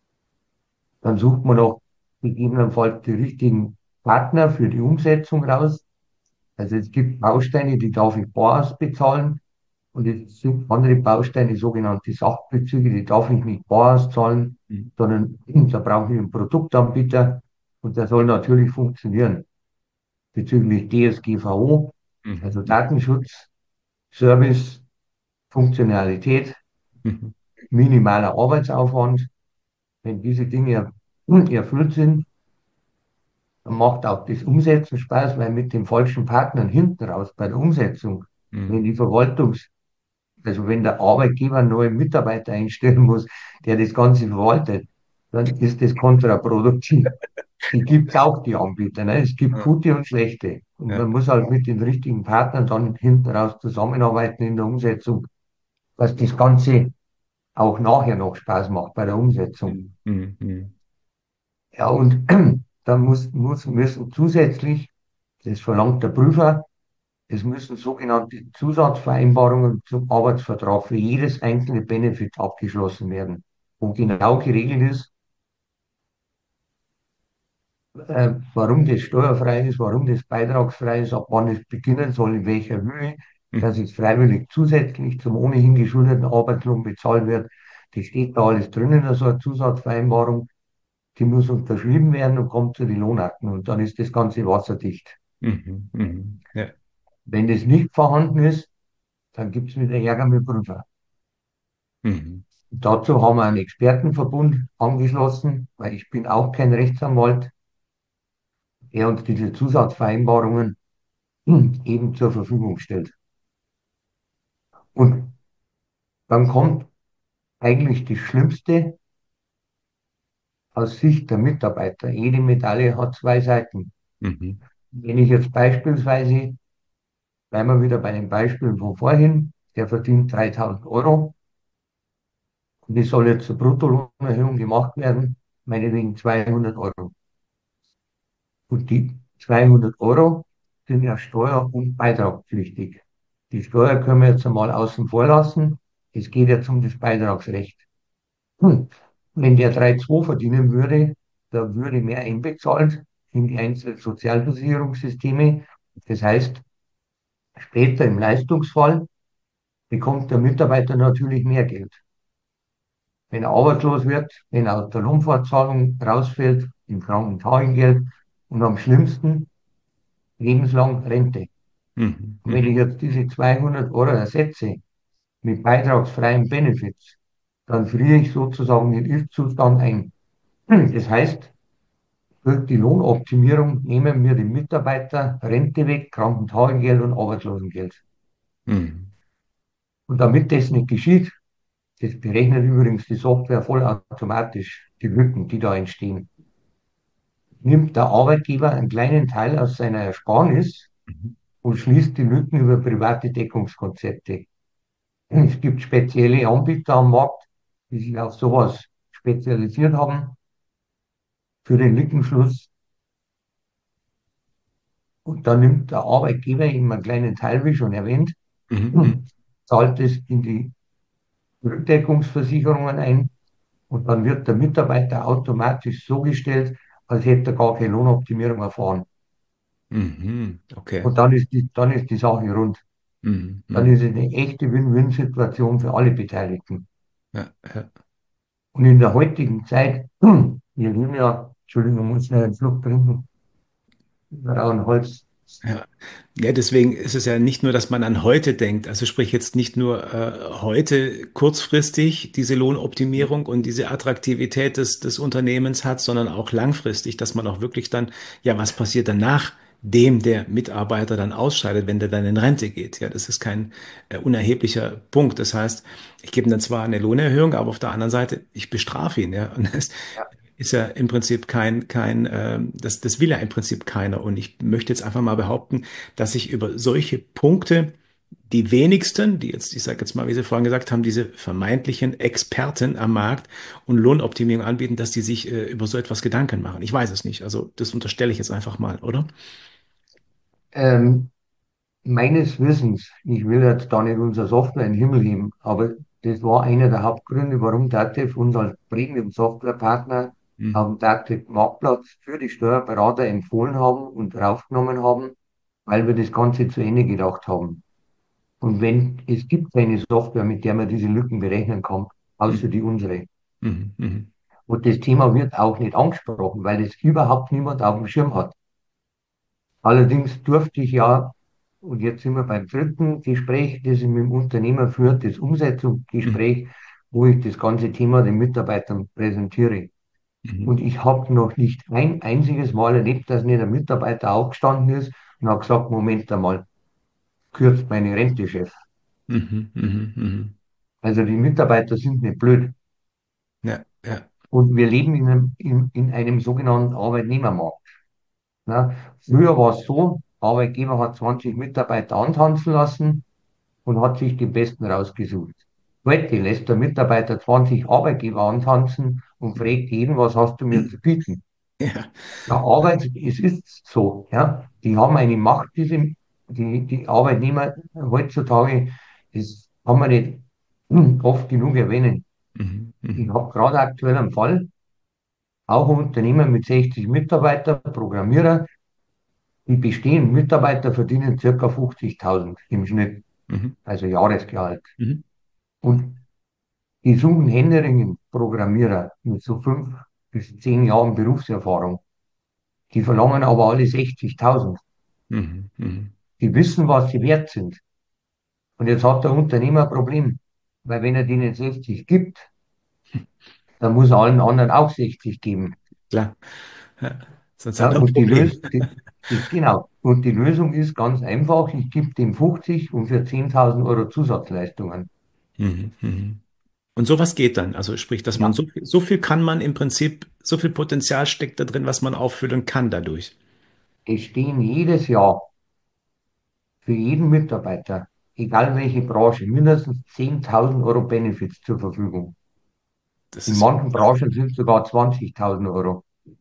Dann sucht man noch gegebenenfalls die richtigen Partner für die Umsetzung raus. Also es gibt Bausteine, die darf ich Voraus bezahlen. Und es sind andere Bausteine, sogenannte Sachbezüge, die darf ich nicht bar auszahlen, Mhm. sondern da brauche ich einen Produktanbieter und der soll natürlich funktionieren. bezüglich D S G V O, also Mhm. Datenschutz, Service, Funktionalität, Mhm. minimaler Arbeitsaufwand. Wenn diese Dinge erfüllt sind, dann macht auch das Umsetzen Spaß, weil mit den falschen Partnern hinten raus bei der Umsetzung, wenn Mhm. die Verwaltungs, also wenn der Arbeitgeber einen neuen Mitarbeiter einstellen muss, der das Ganze verwaltet, dann ist das kontraproduktiv. Die gibt es auch, die Anbieter. Ne? Es gibt Ja. gute und schlechte. Und Ja. man muss halt mit den richtigen Partnern dann hinten raus zusammenarbeiten in der Umsetzung, dass das Ganze auch nachher noch Spaß macht bei der Umsetzung. Mhm. Mhm. Ja, und dann muss, muss, müssen zusätzlich, das verlangt der Prüfer, es müssen sogenannte Zusatzvereinbarungen zum Arbeitsvertrag für jedes einzelne Benefit abgeschlossen werden, wo genau geregelt ist, äh, warum das steuerfrei ist, warum das beitragsfrei ist, ab wann es beginnen soll, in welcher Höhe, dass Mhm. es freiwillig zusätzlich zum ohnehin geschuldeten Arbeitslohn bezahlt wird. Das steht da alles drinnen, so eine Zusatzvereinbarung. Die muss unterschrieben werden und kommt zu den Lohnakten und dann ist das Ganze wasserdicht. Mhm. Mhm. Ja. Wenn das nicht vorhanden ist, dann gibt es wieder Ärger mit dem Prüfer. Mhm. Dazu haben wir einen Expertenverbund angeschlossen, weil ich bin auch kein Rechtsanwalt, der uns diese Zusatzvereinbarungen eben zur Verfügung stellt. Und dann kommt eigentlich das Schlimmste aus Sicht der Mitarbeiter. Jede Medaille hat zwei Seiten. Mhm. Wenn ich jetzt beispielsweise, bleiben wir wieder bei den Beispielen von vorhin, der verdient dreitausend Euro und es soll jetzt zur Bruttolohnerhöhung gemacht werden, meinetwegen zweihundert Euro. Und die zweihundert Euro sind ja steuer- und beitragspflichtig. Die Steuer können wir jetzt einmal außen vor lassen. Es geht jetzt um das Beitragsrecht. Hm. Wenn der drei Komma zwei verdienen würde, da würde mehr einbezahlt in die einzelnen Sozialversicherungssysteme. Das heißt, später im Leistungsfall bekommt der Mitarbeiter natürlich mehr Geld. Wenn er arbeitslos wird, wenn er aus der Lohnfortzahlung rausfällt, im Krankentagengeld und am schlimmsten lebenslang Rente. Mhm. Und wenn Mhm. ich jetzt diese zweihundert Euro ersetze mit beitragsfreien Benefits, dann friere ich sozusagen den Ist-Zustand ein. Das heißt, durch die Lohnoptimierung nehmen wir dem Mitarbeiter Rente weg, Krankentagegeld und Arbeitslosengeld. Mhm. Und damit das nicht geschieht, das berechnet übrigens die Software vollautomatisch, die Lücken, die da entstehen, nimmt der Arbeitgeber einen kleinen Teil aus seiner Ersparnis Mhm. und schließt die Lücken über private Deckungskonzepte. Es gibt spezielle Anbieter am Markt, die sich auf sowas spezialisiert haben für den Lückenschluss. Und dann nimmt der Arbeitgeber eben einen kleinen Teil, wie schon erwähnt, Mhm. zahlt es in die Rückdeckungsversicherungen ein und dann wird der Mitarbeiter automatisch so gestellt, als hätte er gar keine Lohnoptimierung erfahren. Mhm. Okay. Und dann ist die, dann ist die Sache rund. Mhm. Dann Mhm. ist es eine echte Win-Win-Situation für alle Beteiligten. Ja. Ja. Und in der heutigen Zeit, wir leben ja, Entschuldigung, ich muss schnell einen Schluck trinken, rauen Holz. Ja. Ja, deswegen ist es ja nicht nur, dass man an heute denkt, also sprich jetzt nicht nur äh, heute kurzfristig diese Lohnoptimierung und diese Attraktivität des, des Unternehmens hat, sondern auch langfristig, dass man auch wirklich dann, ja, was passiert danach, dem der Mitarbeiter dann ausscheidet, wenn der dann in Rente geht. Ja, das ist kein äh, unerheblicher Punkt. Das heißt, ich gebe ihm dann zwar eine Lohnerhöhung, aber auf der anderen Seite, ich bestrafe ihn, ja. Und das Ja. ist ja im Prinzip kein, kein, ähm, das, das will ja im Prinzip keiner. Und ich möchte jetzt einfach mal behaupten, dass ich über solche Punkte die wenigsten, die jetzt, ich sage jetzt mal, wie Sie vorhin gesagt haben, diese vermeintlichen Experten am Markt und Lohnoptimierung anbieten, dass die sich äh, über so etwas Gedanken machen. Ich weiß es nicht. Also das unterstelle ich jetzt einfach mal, oder? Ähm, Meines Wissens, ich will jetzt da nicht unser Software in den Himmel heben, aber das war einer der Hauptgründe, warum DATEV uns als Premium-Software-Partner auf Mhm. dem DATEV-Marktplatz für die Steuerberater empfohlen haben und draufgenommen haben, weil wir das Ganze zu Ende gedacht haben. Und wenn es gibt keine Software, mit der man diese Lücken berechnen kann, außer die unsere. Mhm. Mhm. Und das Thema wird auch nicht angesprochen, weil es überhaupt niemand auf dem Schirm hat. Allerdings durfte ich ja, und jetzt sind wir beim dritten Gespräch, das ich mit dem Unternehmer führe, das Mhm. Umsetzungsgespräch, wo ich das ganze Thema den Mitarbeitern präsentiere. Mhm. Und ich habe noch nicht ein einziges Mal erlebt, dass nicht ein Mitarbeiter aufgestanden ist und hat gesagt, Moment einmal, kürzt meine Rente, Chef. Mhm. Mhm. Mhm. Also die Mitarbeiter sind nicht blöd. Ja, ja. Und wir leben in einem, in, in einem sogenannten Arbeitnehmermarkt. Ne? Früher war es so, Arbeitgeber hat zwanzig Mitarbeiter antanzen lassen und hat sich den Besten rausgesucht. Heute lässt der Mitarbeiter zwanzig Arbeitgeber antanzen und fragt jeden, was hast du mir zu bieten? Ja. Ja, Arbeit, es ist so, ja. Die haben eine Macht, diese, die, die Arbeitnehmer heutzutage, das kann man nicht hm, oft genug erwähnen. Mhm. Ich Mhm. habe gerade aktuell einen Fall, auch ein Unternehmen mit sechzig Mitarbeitern, Programmierer, die bestehenden Mitarbeiter verdienen circa fünfzigtausend im Schnitt, Mhm. also Jahresgehalt. Mhm. Und die suchen händeringend Programmierer mit so fünf bis zehn Jahren Berufserfahrung. Die verlangen aber alle sechzigtausend. Mhm. Mhm. Die wissen, was sie wert sind. Und jetzt hat der Unternehmer ein Problem, weil wenn er denen sechzig gibt, dann muss er allen anderen auch sechzig geben. Klar. Ja. Sonst Ja, hat er ein und die Problem. Lösung, die, die, genau. Und die Lösung ist ganz einfach. Ich gebe dem fünfzig und für zehntausend Euro Zusatzleistungen. Mhm. Mhm. Und sowas geht dann. Also sprich, dass man Ja, so viel, so viel kann man im Prinzip, so viel Potenzial steckt da drin, was man auffüllen kann dadurch. es stehen jedes Jahr für jeden Mitarbeiter, egal welche Branche, mindestens zehntausend Euro Benefits zur Verfügung. Das In ist, manchen Branchen sind es sogar zwanzigtausend Euro.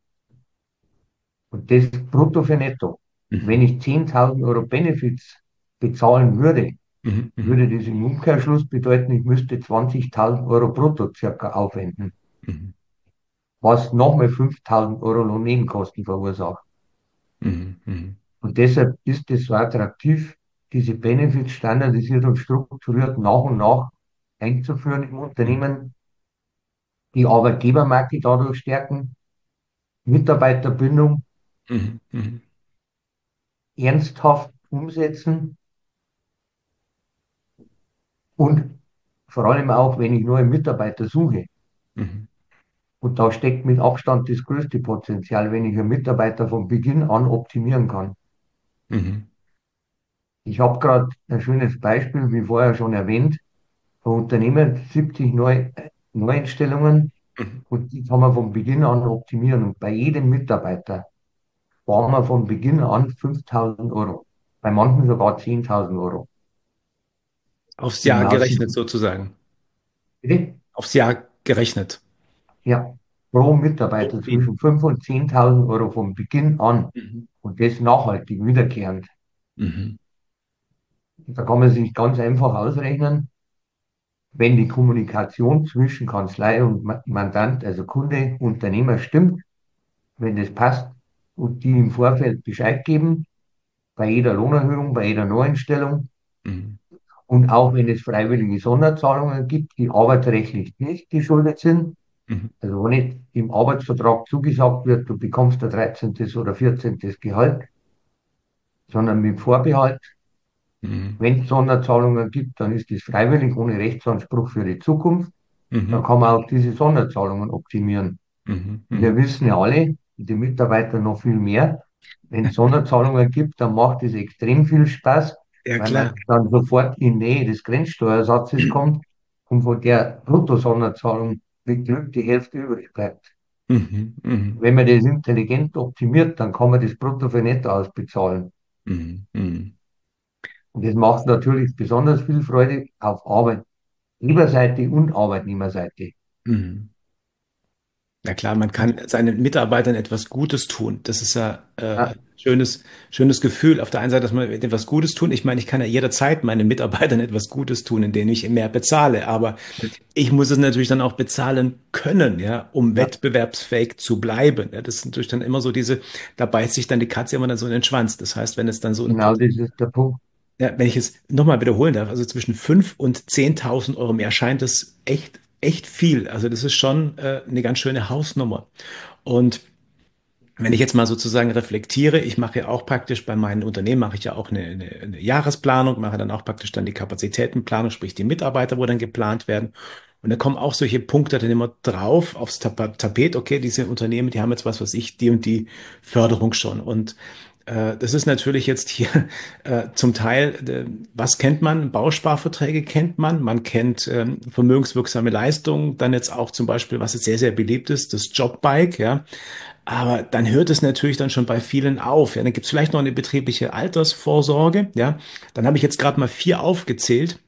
Und das brutto für netto. Wenn mhm. ich zehntausend Euro Benefits bezahlen würde, Mhm. Mhm. würde das im Umkehrschluss bedeuten, ich müsste zwanzigtausend Euro brutto circa aufwenden, Mhm. was nochmal fünftausend Euro Lohnnebenkosten verursacht. Mhm. Mhm. Und deshalb ist es so attraktiv, diese Benefits standardisiert und strukturiert nach und nach einzuführen im Mhm. Unternehmen, die Arbeitgebermarke dadurch stärken, Mitarbeiterbindung Mhm. Mhm. ernsthaft umsetzen und vor allem auch, wenn ich neue Mitarbeiter suche. Mhm. Und da steckt mit Abstand das größte Potenzial, wenn ich einen Mitarbeiter von Beginn an optimieren kann. Mhm. Ich habe gerade ein schönes Beispiel, wie vorher schon erwähnt, ein Unternehmen, siebzig Neu Neueinstellungen Mhm. und die kann man von Beginn an optimieren. Und bei jedem Mitarbeiter sparen wir von Beginn an fünftausend Euro, bei manchen sogar zehntausend Euro. Aufs Im Jahr Aussicht. gerechnet sozusagen. Bitte? Aufs Jahr gerechnet. Ja, pro So Mitarbeiter viel. zwischen fünftausend und zehntausend Euro von Beginn an Mhm. und das nachhaltig wiederkehrend. Mhm. Da kann man sich ganz einfach ausrechnen, wenn die Kommunikation zwischen Kanzlei und Ma- Mandant, also Kunde, Unternehmer stimmt, wenn das passt und die im Vorfeld Bescheid geben, bei jeder Lohnerhöhung, bei jeder Neueinstellung Mhm. und auch wenn es freiwillige Sonderzahlungen gibt, die arbeitsrechtlich nicht geschuldet sind, Mhm. also wo nicht im Arbeitsvertrag zugesagt wird, du bekommst ein dreizehntes oder vierzehntes Gehalt, sondern mit Vorbehalt. Mhm. Wenn es Sonderzahlungen gibt, dann ist es freiwillig ohne Rechtsanspruch für die Zukunft. Dann Mhm. kann man auch diese Sonderzahlungen optimieren. Mhm. Wir Mhm. wissen ja alle, die Mitarbeiter noch viel mehr, wenn es Sonderzahlungen gibt, dann macht es extrem viel Spaß, Ja, weil man klar. dann sofort in Nähe des Grenzsteuersatzes kommt und von der Bruttosonderzahlung mit Glück die Hälfte übrig bleibt. Mhm. Mhm. Wenn man das intelligent optimiert, dann kann man das Brutto für Netto ausbezahlen. Mhm. Mhm. Und das macht natürlich besonders viel Freude auf Arbeitgeberseite und Arbeitnehmerseite. Mhm. Na klar, man kann seinen Mitarbeitern etwas Gutes tun. Das ist ja äh, Ja, schönes, schönes Gefühl. Auf der einen Seite, dass man etwas Gutes tun. Ich meine, ich kann ja jederzeit meinen Mitarbeitern etwas Gutes tun, indem ich mehr bezahle. Aber ich muss es natürlich dann auch bezahlen können, ja, um ja, wettbewerbsfähig zu bleiben. Ja, das ist natürlich dann immer so diese, da beißt sich dann die Katze immer dann so in den Schwanz. Das heißt, wenn es dann so ein genau Pot das ist der Punkt. ja, wenn ich es nochmal wiederholen darf, also zwischen fünf und zehntausend Euro, mir erscheint das echt, echt viel. Also das ist schon äh, eine ganz schöne Hausnummer. Und wenn ich jetzt mal sozusagen reflektiere, ich mache ja auch praktisch bei meinen Unternehmen, mache ich ja auch eine, eine, eine Jahresplanung, mache dann auch praktisch dann die Kapazitätenplanung, sprich die Mitarbeiter, wo dann geplant werden. Und da kommen auch solche Punkte dann immer drauf aufs Tap- Tapet. Okay, diese Unternehmen, die haben jetzt was weiß ich, die und die Förderung schon. Und äh, das ist natürlich jetzt hier äh, zum Teil, äh, was kennt man? Bausparverträge kennt man. Man kennt ähm, vermögenswirksame Leistungen. Dann jetzt auch zum Beispiel, was jetzt sehr, sehr beliebt ist, das Jobbike, ja. Aber dann hört es natürlich dann schon bei vielen auf. Ja, dann gibt es vielleicht noch eine betriebliche Altersvorsorge. Ja, dann habe ich jetzt gerade mal vier aufgezählt.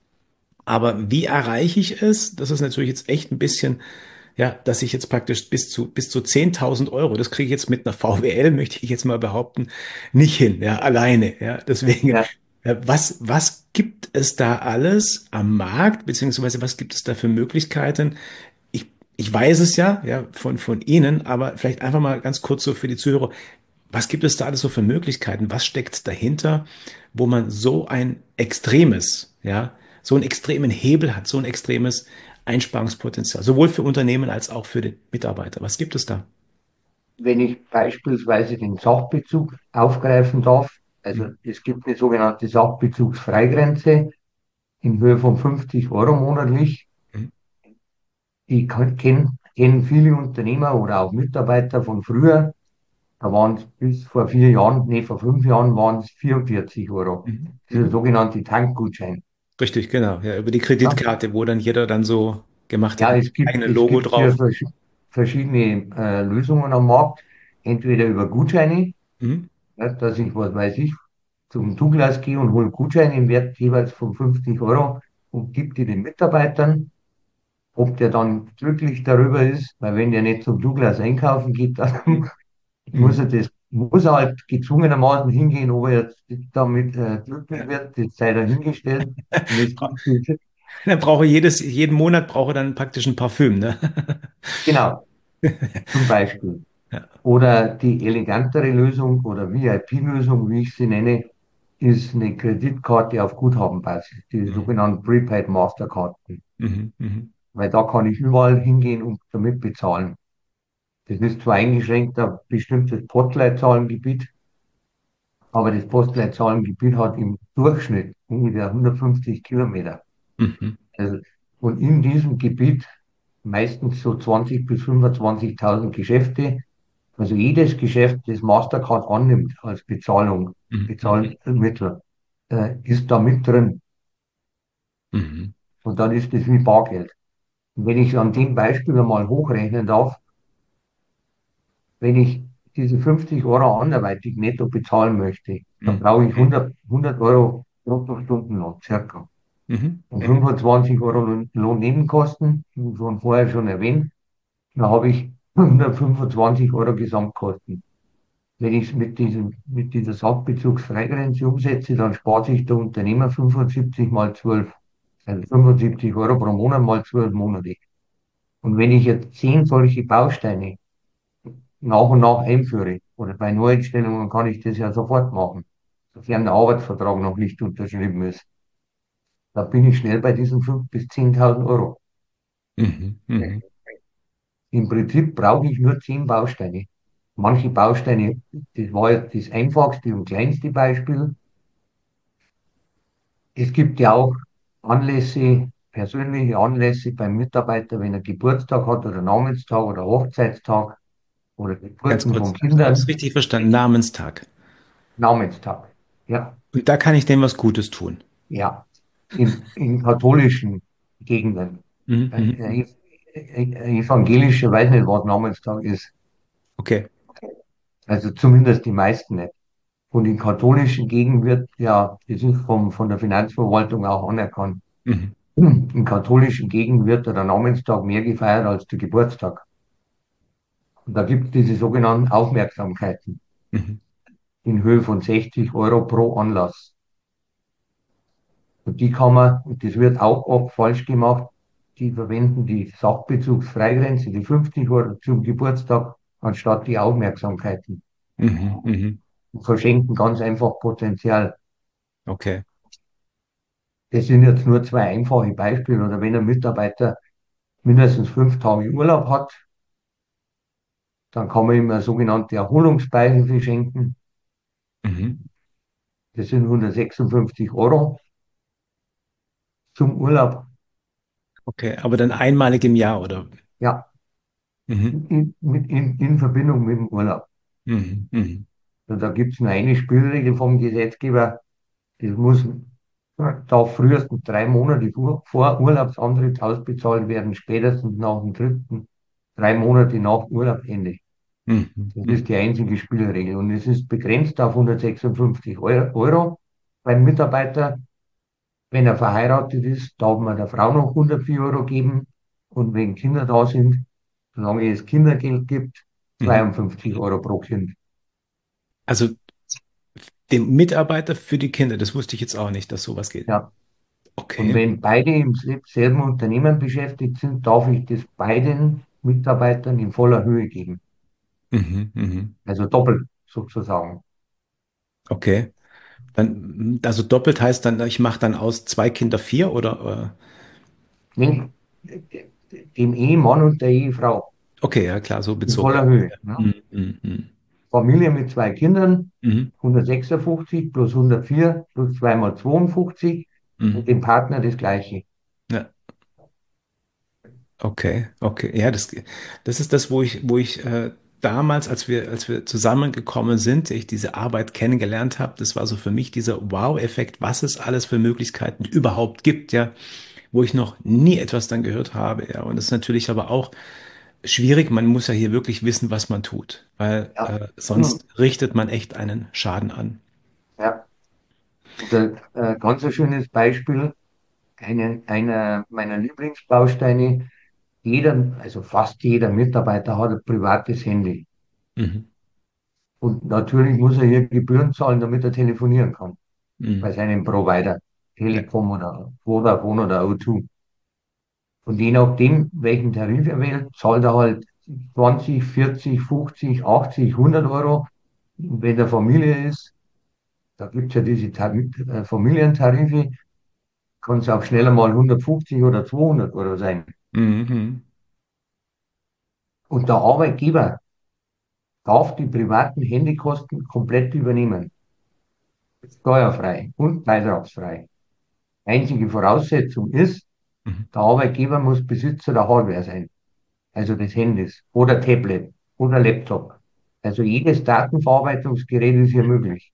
Aber wie erreiche ich es? Das ist natürlich jetzt echt ein bisschen, ja, dass ich jetzt praktisch bis zu bis zu zehntausend Euro, das kriege ich jetzt mit einer V W L, möchte ich jetzt mal behaupten, nicht hin. Ja, alleine. Ja, deswegen. Ja, äh, Was, was gibt es da alles am Markt, beziehungsweise was gibt es da für Möglichkeiten, ich, ich weiß es ja, ja, von, von Ihnen, aber vielleicht einfach mal ganz kurz so für die Zuhörer. Was gibt es da alles so für Möglichkeiten? Was steckt dahinter, wo man so ein extremes, ja, so einen extremen Hebel hat, so ein extremes Einsparungspotenzial, sowohl für Unternehmen als auch für den Mitarbeiter? Was gibt es da? wenn ich beispielsweise den Sachbezug aufgreifen darf, also Mhm. es gibt eine sogenannte Sachbezugsfreigrenze in Höhe von fünfzig Euro monatlich. Mhm. Die kann- kennen, kennen viele Unternehmer oder auch Mitarbeiter von früher. Da waren es bis vor vier Jahren, nee, vor fünf Jahren waren es vierundvierzig Euro. Mhm. Dieser Mhm. sogenannte Tankgutschein. Richtig, genau. Ja, über die Ja, Kreditkarte, wo dann jeder dann so gemacht hat, ja mit es gibt, eigenem es Logo gibt hier drauf. vers verschiedene äh, Lösungen am Markt. Entweder über Gutscheine, Mhm. ja, dass ich, was weiß ich, zum Douglas gehe und hole Gutscheine im Wert jeweils von fünfzig Euro und gebe die den Mitarbeitern. Ob der dann glücklich darüber ist, weil wenn der nicht zum Douglas einkaufen geht, dann Mhm. muss Mhm. er das, muss er halt gezwungenermaßen hingehen, ob er jetzt damit äh, glücklich Ja. wird, das sei dahingestellt. Und es gibt diese, Dann brauche jedes, jeden Monat brauche dann praktisch ein Parfüm, ne? genau, zum Beispiel. Ja. Oder die elegantere Lösung oder V I P-Lösung, wie ich sie nenne, ist eine Kreditkarte auf Guthabenbasis, die Mhm. sogenannten Prepaid Masterkarten. Mhm. Mhm. Weil da kann ich überall hingehen und damit bezahlen. Das ist zwar eingeschränkt auf bestimmtes Postleitzahlengebiet, aber das Postleitzahlengebiet hat im Durchschnitt ungefähr hundertfünfzig Kilometer. Mhm. Also, und in diesem Gebiet meistens so zwanzigtausend bis fünfundzwanzigtausend Geschäfte. Also jedes Geschäft, das Mastercard annimmt als Bezahlung, Mhm. Mhm. Bezahlmittel, äh, ist da mit drin. Mhm. Und dann ist das wie Bargeld. Und wenn ich an dem Beispiel mal hochrechnen darf, wenn ich diese fünfzig Euro anderweitig netto bezahlen möchte, dann Mhm. brauche ich hundert, hundert Euro Bruttostundenlohn circa. Mhm. Und fünfundzwanzig Euro Lohn- Lohnnebenkosten, wie von vorher schon erwähnt, da habe ich hundertfünfundzwanzig Euro Gesamtkosten. Wenn ich es mit diesem, mit dieser Sachbezugsfreigrenze umsetze, dann spart sich der Unternehmer fünfundsiebzig mal zwölf, also fünfundsiebzig Euro pro Monat mal zwölf Monate. Und wenn ich jetzt zehn solche Bausteine nach und nach einführe, oder bei Neueinstellungen kann ich das ja sofort machen, sofern der Arbeitsvertrag noch nicht unterschrieben ist, da bin ich schnell bei diesen fünftausend bis zehntausend Euro. Mhm. Mhm. Im Prinzip brauche ich nur zehn Bausteine. Manche Bausteine, das war jetzt das einfachste und kleinste Beispiel. Es gibt ja auch Anlässe, persönliche Anlässe beim Mitarbeiter, wenn er Geburtstag hat oder Namenstag oder Hochzeitstag oder Ganz Geburten von kurz, ich habe es Kindern. richtig verstanden. Namenstag. Namenstag. Ja, Und da kann ich dem was Gutes tun. ja. In, in katholischen Gegenden. Mhm. Ein, Mhm. ein Mhm. ein evangelischer weiß nicht, was Namenstag ist. Okay. Also zumindest die meisten nicht. Und in katholischen Gegenden wird ja, das ist vom, von der Finanzverwaltung auch anerkannt. Mhm. In katholischen Gegenden wird der Namenstag mehr gefeiert als der Geburtstag. Und da gibt es diese sogenannten Aufmerksamkeiten Mhm. in Höhe von sechzig Euro pro Anlass. Und die kann man, und das wird auch oft falsch gemacht, die verwenden die Sachbezugsfreigrenze, die fünfzig Euro zum Geburtstag, anstatt die Aufmerksamkeiten. Mhm. Mhm. Und verschenken ganz einfach Potenzial. Okay. Das sind jetzt nur zwei einfache Beispiele. Oder wenn ein Mitarbeiter mindestens fünf Tage Urlaub hat, dann kann man ihm eine sogenannte Erholungsbeihilfe schenken. Mhm. Das sind hundertsechsundfünfzig Euro zum Urlaub. Okay, aber dann einmalig im Jahr, oder? Ja, Mhm. in, mit, in, in Verbindung mit dem Urlaub. Mhm. Mhm. Und da gibt es nur eine Spielregel vom Gesetzgeber. Das muss da frühestens drei Monate vor, vor Urlaubsantritt ausbezahlt werden, spätestens nach dem dritten, drei Monate nach Urlaubsende. Mhm. Das Mhm. ist die einzige Spielregel. Und es ist begrenzt auf hundertsechsundfünfzig Euro beim Mitarbeiter. Wenn er verheiratet ist, darf man der Frau noch hundertvier Euro geben. Und wenn Kinder da sind, solange es Kindergeld gibt, Mhm. zweiundfünfzig Euro pro Kind. Also dem Mitarbeiter für die Kinder, das wusste ich jetzt auch nicht, dass sowas geht. Ja. Und Okay. wenn beide im selben Unternehmen beschäftigt sind, darf ich das beiden Mitarbeitern in voller Höhe geben. Mhm. Mhm. Also doppelt sozusagen. Okay. Dann, also doppelt heißt dann, ich mache dann aus zwei Kinder vier oder? Nee, dem Ehemann und der Ehefrau Äh, okay, ja klar, so in bezogen. Ja. voller Höhe. Ne? Mhm. Mhm. Familie mit zwei Kindern, Mhm. hundertsechsundfünfzig plus hundertvier plus zwei mal zweiundfünfzig und Mhm. dem Partner das Gleiche. Ja. Okay, okay. Ja, das, das ist das, wo ich, wo ich äh, damals, als wir, als wir zusammengekommen sind, ich diese Arbeit kennengelernt habe, das war so für mich dieser Wow-Effekt, was es alles für Möglichkeiten überhaupt gibt, ja, wo ich noch nie etwas dann gehört habe, ja. Und das ist natürlich aber auch schwierig. Man muss ja hier wirklich wissen, was man tut, weil Ja, äh, hm, sonst richtet man echt einen Schaden an. ja. Und ein äh, ganz ein schönes Beispiel, eine, einer meiner Lieblingsbausteine, jeder, also fast jeder Mitarbeiter hat ein privates Handy. Mhm. Und natürlich muss er hier Gebühren zahlen, damit er telefonieren kann bei Mhm. seinem Provider, Ja. Telekom oder Vodafone oder O zwei. Und je nachdem, welchen Tarif er wählt, zahlt er halt zwanzig, vierzig, fünfzig, achtzig, hundert Euro. Und wenn er Familie ist, da gibt es ja diese Tar äh, Familientarife, kann es auch schneller mal hundertfünfzig oder zweihundert Euro sein. Mhm. Und der Arbeitgeber darf die privaten Handykosten komplett übernehmen. Steuerfrei und beitragsfrei. Einzige Voraussetzung ist, Mhm. der Arbeitgeber muss Besitzer der Hardware sein, also des Handys oder Tablet oder Laptop. Also jedes Datenverarbeitungsgerät ist hier möglich.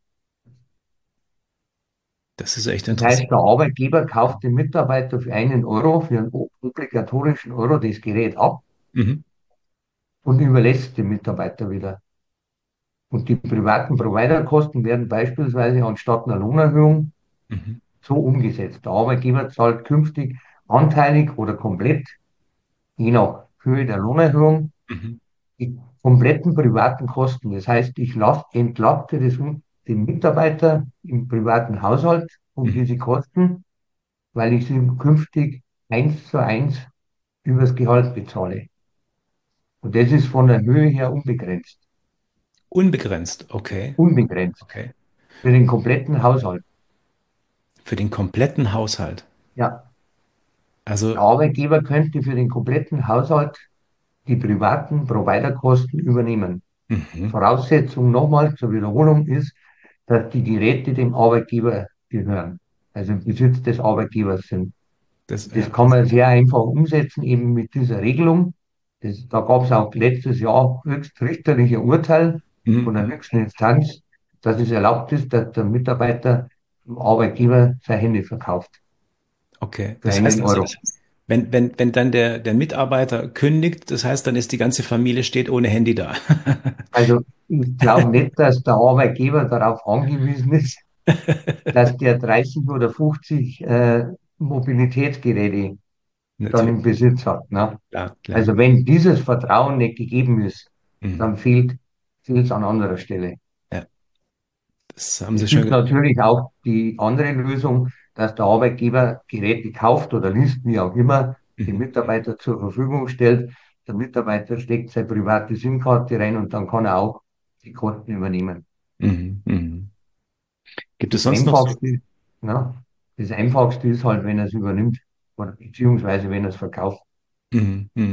Das ist echt Das heißt, interessant. der Arbeitgeber kauft dem Mitarbeiter für einen Euro, für einen obligatorischen Euro das Gerät ab Mhm. und überlässt dem Mitarbeiter wieder. Und die privaten Providerkosten werden beispielsweise anstatt einer Lohnerhöhung Mhm. so umgesetzt. Der Arbeitgeber zahlt künftig anteilig oder komplett, je nach Höhe der Lohnerhöhung, Mhm. die kompletten privaten Kosten. Das heißt, ich lasse, entlaste das, den Mitarbeiter im privaten Haushalt um Mhm. diese Kosten, weil ich sie künftig eins zu eins übers Gehalt bezahle. Und das ist von der Höhe her unbegrenzt. Unbegrenzt, okay, Unbegrenzt. okay. Für den kompletten Haushalt. Für den kompletten Haushalt. Ja, der Also, Arbeitgeber könnte für den kompletten Haushalt die privaten Providerkosten übernehmen. mhm. Voraussetzung nochmal zur Wiederholung ist, dass die Geräte dem Arbeitgeber gehören, also im Besitz des Arbeitgebers sind. Das, Das ja. kann man sehr einfach umsetzen, eben mit dieser Regelung. Das, da gab es auch letztes Jahr höchstrichterliche Urteil von der Mhm. höchsten Instanz, dass es erlaubt ist, dass der Mitarbeiter dem Arbeitgeber sein Handy verkauft Okay. für Das einen heißt also, Euro. wenn, wenn, wenn dann der, der Mitarbeiter kündigt, das heißt, dann ist die ganze Familie steht ohne Handy da. Also ich glaube nicht, dass der Arbeitgeber darauf angewiesen ist, dass der dreißig oder fünfzig äh, Mobilitätsgeräte dann Natürlich, im Besitz hat. Ne? klar, klar. Also wenn dieses Vertrauen nicht gegeben ist, Mhm. dann fehlt fehlt es an anderer Stelle. Ja, das haben Es Sie schön gibt gesagt. natürlich auch die andere Lösung, dass der Arbeitgeber Geräte kauft oder liest, wie auch immer, dem Mhm. Mitarbeiter zur Verfügung stellt. Der Mitarbeiter steckt seine private SIM-Karte rein und dann kann er auch die Kosten übernehmen. Mhm. Mhm. Gibt es Das sonst noch so? Einfachste, ja, das Einfachste ist halt, wenn er es übernimmt oder beziehungsweise wenn er es verkauft. Mhm. Mhm.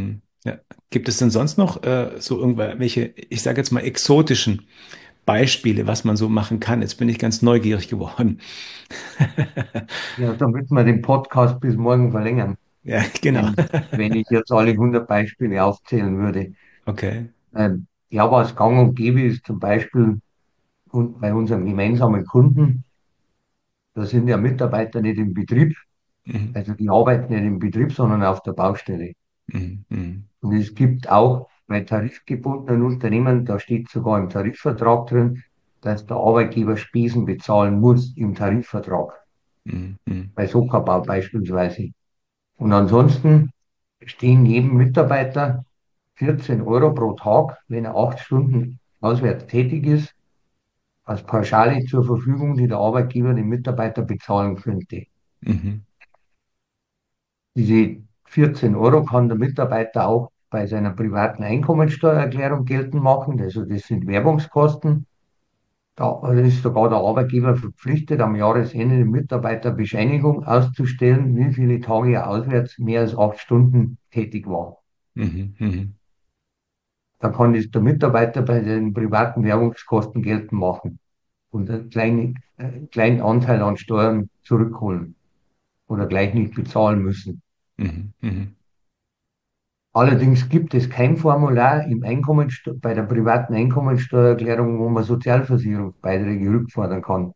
Ja. Gibt es denn sonst noch äh, so irgendwelche, ich sage jetzt mal, exotischen Beispiele, was man so machen kann? Jetzt bin ich ganz neugierig geworden. Ja, damit wir den Podcast bis morgen verlängern, Ja, genau. wenn, wenn ich jetzt alle hundert Beispiele aufzählen würde. Okay. Ähm, ja, was gang und gäbe ist zum Beispiel und bei unserem gemeinsamen Kunden, da sind ja Mitarbeiter nicht im Betrieb, Mhm. also die arbeiten nicht im Betrieb, sondern auf der Baustelle. Mhm. Mhm. Und es gibt auch bei tarifgebundenen Unternehmen, da steht sogar im Tarifvertrag drin, dass der Arbeitgeber Spesen bezahlen muss im Tarifvertrag, Mhm. Mhm. bei Sockerbau beispielsweise. Und ansonsten stehen jedem Mitarbeiter vierzehn Euro pro Tag, wenn er acht Stunden auswärts tätig ist, als Pauschale zur Verfügung, die der Arbeitgeber dem Mitarbeiter bezahlen könnte. Mhm. Diese vierzehn Euro kann der Mitarbeiter auch bei seiner privaten Einkommensteuererklärung geltend machen. Also das sind Werbungskosten. Da ist sogar der Arbeitgeber verpflichtet, am Jahresende dem Mitarbeiter Bescheinigung auszustellen, wie viele Tage er auswärts mehr als acht Stunden tätig war. Mhm. Mhm. Dann kann das der Mitarbeiter bei den privaten Werbungskosten geltend machen und einen kleinen, einen kleinen Anteil an Steuern zurückholen oder gleich nicht bezahlen müssen. Mhm. Mhm. Allerdings gibt es kein Formular im Einkommensteu bei der privaten Einkommensteuererklärung, wo man Sozialversicherungsbeiträge rückfordern kann.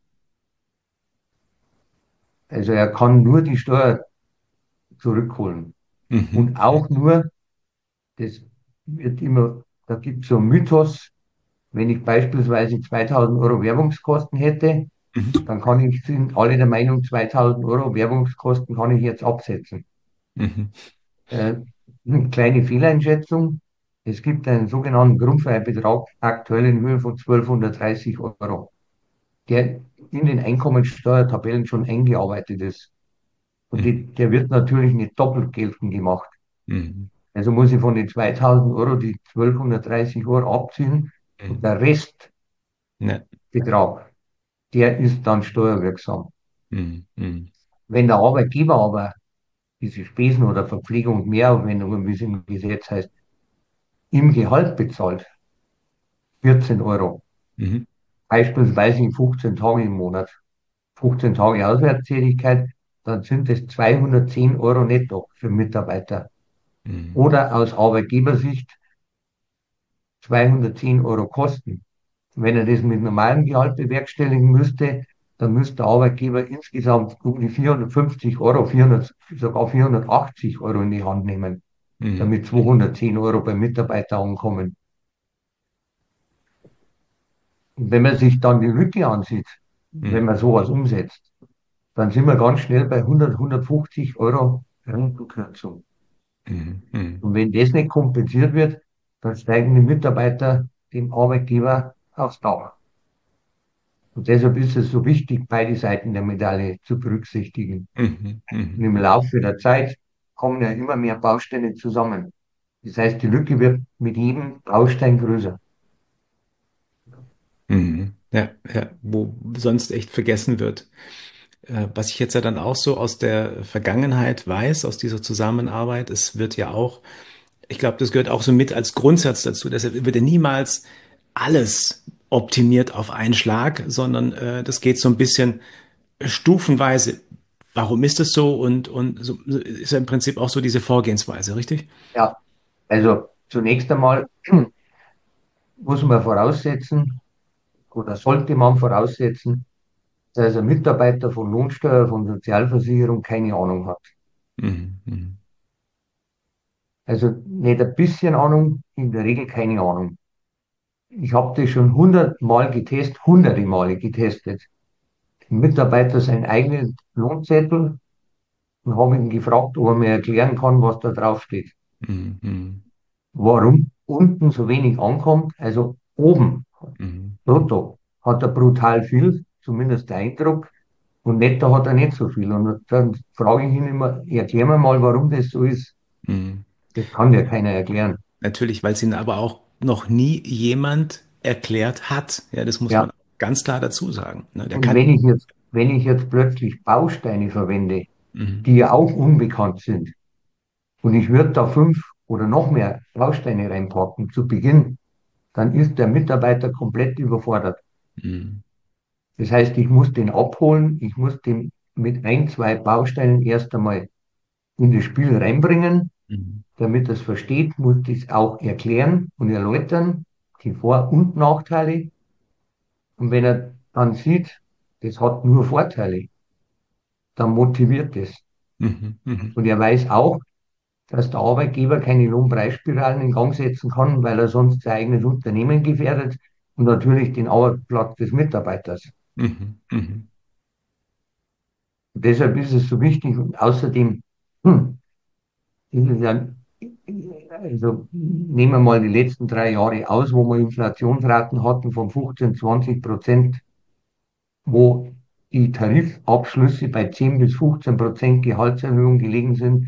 Also er kann nur die Steuer zurückholen. Mhm. Und auch nur, das wird immer, da gibt es so einen Mythos, wenn ich beispielsweise zweitausend Euro Werbungskosten hätte, Mhm. dann kann ich, sind alle der Meinung, zweitausend Euro Werbungskosten kann ich jetzt absetzen. Mhm. Äh, eine kleine Fehleinschätzung. Es gibt einen sogenannten Grundfreibetrag aktuell in Höhe von zwölfhundertdreißig Euro, der in den Einkommensteuertabellen schon eingearbeitet ist. Und Mhm. die, der wird natürlich nicht doppelt geltend gemacht. Mhm. Also muss ich von den zweitausend Euro die zwölfhundertdreißig Euro abziehen und Mhm. der Restbetrag, Ja. der ist dann steuerwirksam. Mhm. Mhm. Wenn der Arbeitgeber aber diese Spesen oder Verpflegung und Mehraufwendungen, wie es im Gesetz heißt, im Gehalt bezahlt, vierzehn Euro, Mhm. beispielsweise in fünfzehn Tage im Monat, fünfzehn Tage Auswärtstätigkeit, dann sind es zweihundertzehn Euro netto für Mitarbeiter. Mhm. Oder aus Arbeitgebersicht zweihundertzehn Euro Kosten. Wenn er das mit normalem Gehalt bewerkstelligen müsste, dann müsste der Arbeitgeber insgesamt um die vierhundertfünfzig Euro, vierhundert, sogar vierhundertachtzig Euro in die Hand nehmen, Mhm. damit zweihundertzehn Euro beim Mitarbeiter ankommen. Und wenn man sich dann die Lücke ansieht, wenn Mhm. man sowas umsetzt, dann sind wir ganz schnell bei hundert, hundertfünfzig Euro Rentenkürzung. Mhm. Mhm. Und wenn das nicht kompensiert wird, dann steigen die Mitarbeiter dem Arbeitgeber aufs Dach. Und deshalb ist es so wichtig, beide Seiten der Medaille zu berücksichtigen. Mhm. Und Mhm. im Laufe der Zeit kommen ja immer mehr Bausteine zusammen. Das heißt, die Lücke wird mit jedem Baustein größer. Mhm. Ja, ja, wo sonst echt vergessen wird. Äh, Was ich jetzt ja dann auch so aus der Vergangenheit weiß, aus dieser Zusammenarbeit, es wird ja auch, ich glaube, das gehört auch so mit als Grundsatz dazu. Deshalb wird ja niemals alles optimiert auf einen Schlag, sondern äh, das geht so ein bisschen stufenweise. Warum ist das so? Und, und so so ist ja im Prinzip auch so diese Vorgehensweise, richtig? Ja, also zunächst einmal muss man voraussetzen oder sollte man voraussetzen, dass ein Mitarbeiter von Lohnsteuer, von Sozialversicherung keine Ahnung hat. Mhm. Mhm. Also nicht ein bisschen Ahnung, in der Regel keine Ahnung. Ich habe das schon hundertmal getestet, hunderte Male getestet. Die Mitarbeiter seinen eigenen Lohnzettel und habe ihn gefragt, ob er mir erklären kann, was da drauf steht. Mhm. Warum unten so wenig ankommt, also oben, Mhm. Mhm. brutto, hat er brutal viel, zumindest der Eindruck, und netto hat er nicht so viel. Und dann frage ich ihn immer, erklär mir mal, warum das so ist. Mhm. Das kann dir keiner erklären. Natürlich, weil es ihnen aber auch noch nie jemand erklärt hat. Ja, das muss man Ja, ganz klar dazu sagen. Ne, der und kann. wenn ich jetzt, wenn ich jetzt plötzlich Bausteine verwende, Mhm. die ja auch unbekannt sind, und ich würde da fünf oder noch mehr Bausteine reinpacken zu Beginn, dann ist der Mitarbeiter komplett überfordert. Mhm. Das heißt, ich muss den abholen, ich muss den mit ein, zwei Bausteinen erst einmal in das Spiel reinbringen, Mhm. damit er es versteht, muss ich es auch erklären und erläutern, die Vor- und Nachteile. Und wenn er dann sieht, das hat nur Vorteile, dann motiviert es. Mhm. Mhm. Und er weiß auch, dass der Arbeitgeber keine Lohnpreisspiralen in Gang setzen kann, weil er sonst sein eigenes Unternehmen gefährdet und natürlich den Arbeitsplatz des Mitarbeiters. Mhm. Mhm. Und deshalb ist es so wichtig und außerdem, hm, ist es ja, also nehmen wir mal die letzten drei Jahre aus, wo wir Inflationsraten hatten von fünfzehn, zwanzig Prozent, wo die Tarifabschlüsse bei zehn bis fünfzehn Prozent Gehaltserhöhung gelegen sind.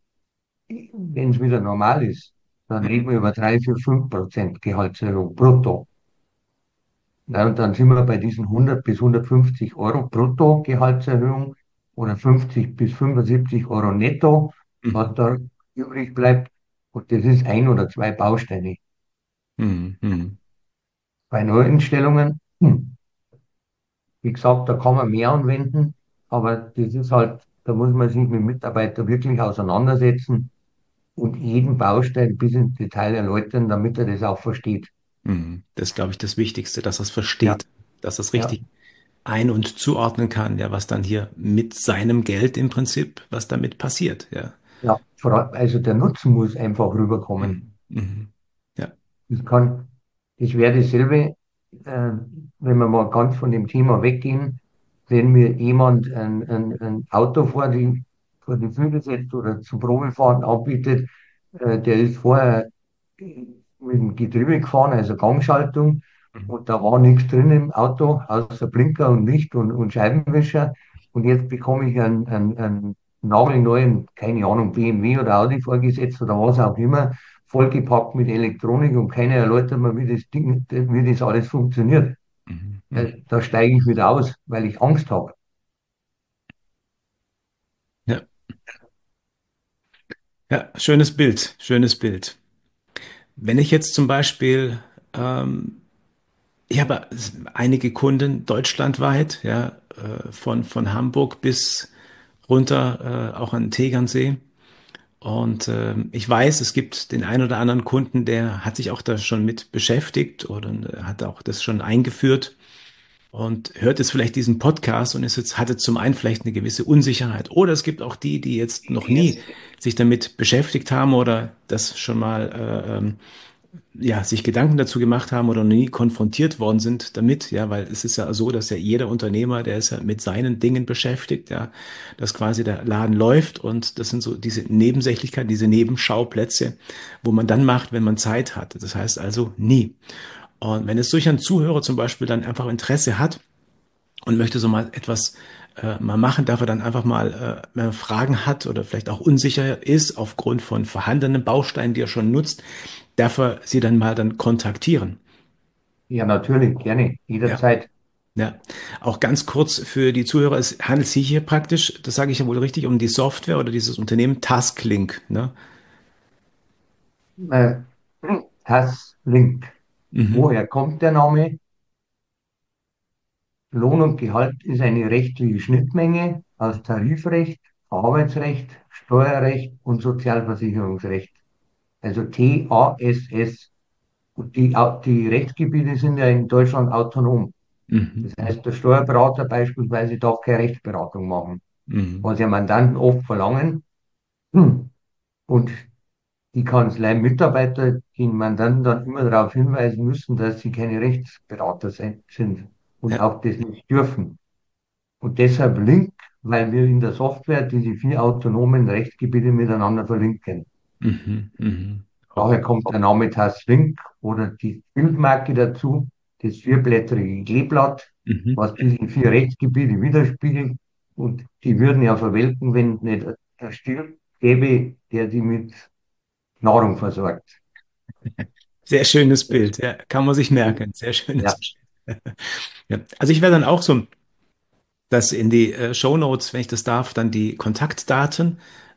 Wenn es wieder normal ist, dann reden wir über drei, vier, fünf Prozent Gehaltserhöhung brutto. Na, und dann sind wir bei diesen hundert bis hundertfünfzig Euro brutto Gehaltserhöhung oder fünfzig bis fünfundsiebzig Euro netto, was Mhm. da übrig bleibt. Und das ist ein oder zwei Bausteine. Mhm. Mhm. Bei Neueinstellungen, hm, wie gesagt, da kann man mehr anwenden, aber das ist halt, da muss man sich mit dem Mitarbeiter wirklich auseinandersetzen und jeden Baustein bis ins Detail erläutern, damit er das auch versteht. Mhm. Das ist, glaube ich, das Wichtigste, dass er es Ja, versteht, dass er es ja, richtig ein- und zuordnen kann, ja, was dann hier mit seinem Geld im Prinzip, was damit passiert, ja. ja. Vor allem, also der Nutzen muss einfach rüberkommen. Mhm. Mhm. Ja. Ich kann, ich werde dasselbe, äh, wenn wir mal ganz von dem Thema weggehen, wenn mir jemand ein, ein, ein Auto vor die, vor die Füße setzt oder zum Probefahren anbietet, äh, der ist vorher mit dem Getriebe gefahren, also Gangschaltung, Mhm. und da war nichts drin im Auto, außer Blinker und Licht und, und Scheibenwischer. Und jetzt bekomme ich einen, einen, einen nagelneuen, keine Ahnung, B M W oder Audi vorgesetzt oder was auch immer, vollgepackt mit Elektronik und keiner erläutert mir, wie das Ding, wie das alles funktioniert. Mhm. Äh, Mhm. Da steige ich wieder aus, weil ich Angst habe. Ja. Ja, schönes Bild, schönes Bild. Wenn ich jetzt zum Beispiel, ähm, ich habe einige Kunden deutschlandweit, ja, äh, von, von Hamburg bis runter, äh, auch an den Tegernsee. Und ähm, ich weiß, es gibt den einen oder anderen Kunden, der hat sich auch da schon mit beschäftigt oder äh, hat auch das schon eingeführt und hört jetzt vielleicht diesen Podcast und ist jetzt, hatte zum einen vielleicht eine gewisse Unsicherheit. Oder es gibt auch die, die jetzt noch nie sich damit beschäftigt haben oder das schon mal äh, ähm, ja, sich Gedanken dazu gemacht haben oder noch nie konfrontiert worden sind damit, ja, weil es ist ja so, dass ja jeder Unternehmer, der ist ja mit seinen Dingen beschäftigt, ja, dass quasi der Laden läuft und das sind so diese Nebensächlichkeiten, diese Nebenschauplätze, wo man dann macht, wenn man Zeit hat. Das heißt also nie. Und wenn es durch einen Zuhörer zum Beispiel dann einfach Interesse hat und möchte so mal etwas äh, mal machen, darf er dann einfach mal, äh, wenn er Fragen hat oder vielleicht auch unsicher ist aufgrund von vorhandenen Bausteinen, die er schon nutzt, darf er sie dann mal dann kontaktieren. Ja, natürlich, gerne, Ja, jederzeit. ja. Auch ganz kurz für die Zuhörer, es handelt sich hier praktisch, das sage ich ja wohl richtig, um die Software oder dieses Unternehmen TaskLink, ne? Äh, das Link. Mhm. Woher kommt der Name? Lohn und Gehalt ist eine rechtliche Schnittmenge aus Tarifrecht, Arbeitsrecht, Steuerrecht und Sozialversicherungsrecht. Also T A S S. Und die, Au- die Rechtsgebiete sind ja in Deutschland autonom. Mhm. Das Mhm. heißt, der Steuerberater beispielsweise darf keine Rechtsberatung machen, Mhm. was ja Mandanten oft verlangen. Hm. Und die Kanzlei-Mitarbeiter den Mandanten dann immer darauf hinweisen müssen, dass sie keine Rechtsberater sein, sind und Ja. auch das nicht dürfen. Und deshalb Link, weil wir in der Software diese vier autonomen Rechtsgebiete miteinander verlinken. Mhm. Mhm. Daher Okay. kommt der Name TAS-Link oder die Bildmarke dazu, das vierblättrige Kleeblatt, Mhm. was diese vier Rechtsgebiete widerspiegelt. Und die würden ja verwelken, wenn es nicht ein Stier gäbe, der sie mit Nahrung versorgt. Sehr schönes Bild, ja, kann man sich merken. Sehr schönes Ja, Bild. Ja. Also ich werde dann auch so, dass in die äh, Shownotes, wenn ich das darf, dann die Kontaktdaten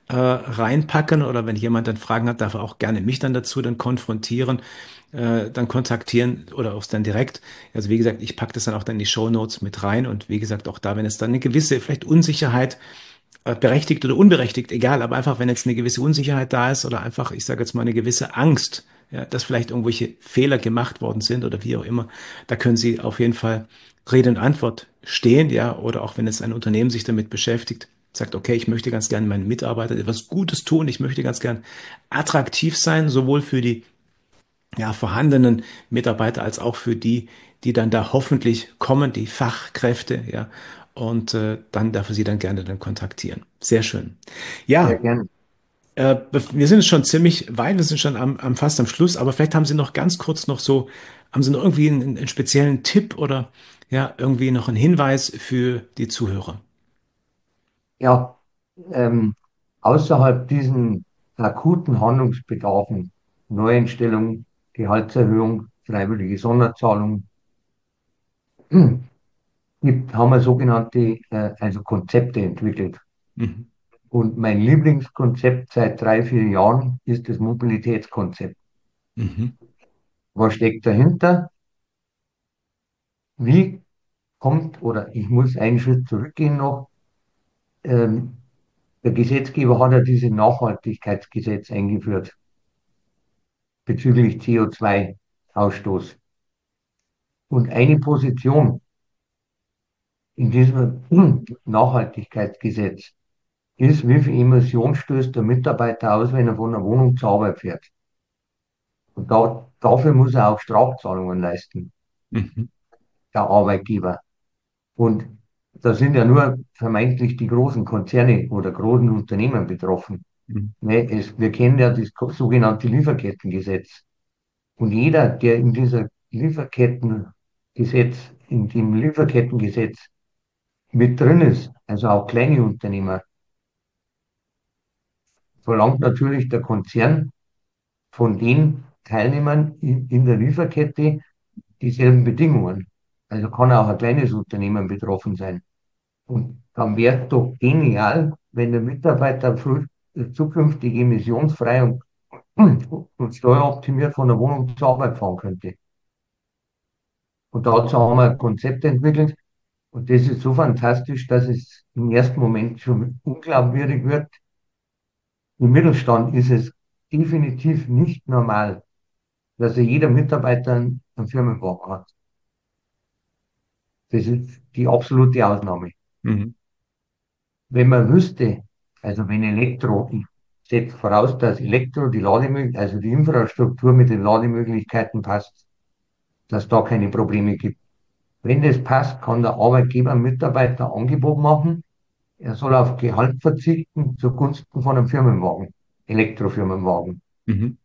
äh, reinpacken oder wenn jemand dann Fragen hat, darf er auch gerne mich dann dazu dann konfrontieren, äh, dann kontaktieren oder auch dann direkt. Also wie gesagt, ich packe das dann auch dann in die Shownotes mit rein und wie gesagt, auch da, wenn es dann eine gewisse vielleicht Unsicherheit äh, berechtigt oder unberechtigt, egal, aber einfach, wenn jetzt eine gewisse Unsicherheit da ist oder einfach, ich sage jetzt mal, eine gewisse Angst, ja, dass vielleicht irgendwelche Fehler gemacht worden sind oder wie auch immer, da können Sie auf jeden Fall Rede und Antwort stehen, ja, oder auch wenn jetzt ein Unternehmen sich damit beschäftigt, sagt, okay, ich möchte ganz gerne meinen Mitarbeitern etwas Gutes tun, ich möchte ganz gern attraktiv sein, sowohl für die ja, vorhandenen Mitarbeiter als auch für die, die dann da hoffentlich kommen, die Fachkräfte, ja. Und äh, dann darf er sie dann gerne dann kontaktieren. Sehr schön. Sehr Ja, gern. äh, wir sind schon ziemlich weit, wir sind schon am, am fast am Schluss, aber vielleicht haben Sie noch ganz kurz noch so, haben Sie noch irgendwie einen, einen speziellen Tipp oder ja, irgendwie noch einen Hinweis für die Zuhörer? Ja, ähm, außerhalb diesen akuten Handlungsbedarfen, Neueinstellung, Gehaltserhöhung, freiwillige Sonderzahlung, gibt, haben wir sogenannte äh, also Konzepte entwickelt. Mhm. Und mein Lieblingskonzept seit drei, vier Jahren ist das Mobilitätskonzept. Mhm. Was steckt dahinter? Wie kommt, oder ich muss einen Schritt zurückgehen noch, ähm, der Gesetzgeber hat ja dieses Nachhaltigkeitsgesetz eingeführt bezüglich C O zwei Ausstoß. Und eine Position in diesem Nachhaltigkeitsgesetz ist, wie viel Emission stößt der Mitarbeiter aus, wenn er von der Wohnung zur Arbeit fährt. Und da, dafür muss er auch Strafzahlungen leisten, Mhm. der Arbeitgeber. Und da sind ja nur vermeintlich die großen Konzerne oder großen Unternehmen betroffen. Mhm. Ne, es, wir kennen ja das sogenannte Lieferkettengesetz. Und jeder, der in dieser Lieferkettengesetz, in dem Lieferkettengesetz mit drin ist, also auch kleine Unternehmer, verlangt natürlich der Konzern von den Teilnehmern in, in der Lieferkette dieselben Bedingungen. Also kann auch ein kleines Unternehmen betroffen sein. Und dann wäre es doch genial, wenn der Mitarbeiter früh, zukünftig emissionsfrei und, und steueroptimiert von der Wohnung zur Arbeit fahren könnte. Und dazu haben wir ein Konzept entwickelt. Und das ist so fantastisch, dass es im ersten Moment schon unglaubwürdig wird. Im Mittelstand ist es definitiv nicht normal, dass ja jeder Mitarbeiter einen Firmenwagen hat. Das ist die absolute Ausnahme. Mhm. Wenn man wüsste, also wenn Elektro, ich setze voraus, dass Elektro, die Lademöglichkeiten, also die Infrastruktur mit den Lademöglichkeiten passt, dass da keine Probleme gibt. Wenn das passt, kann der Arbeitgeber einem Mitarbeiter ein Angebot machen, er soll auf Gehalt verzichten zugunsten von einem Firmenwagen, Elektrofirmenwagen. Mhm.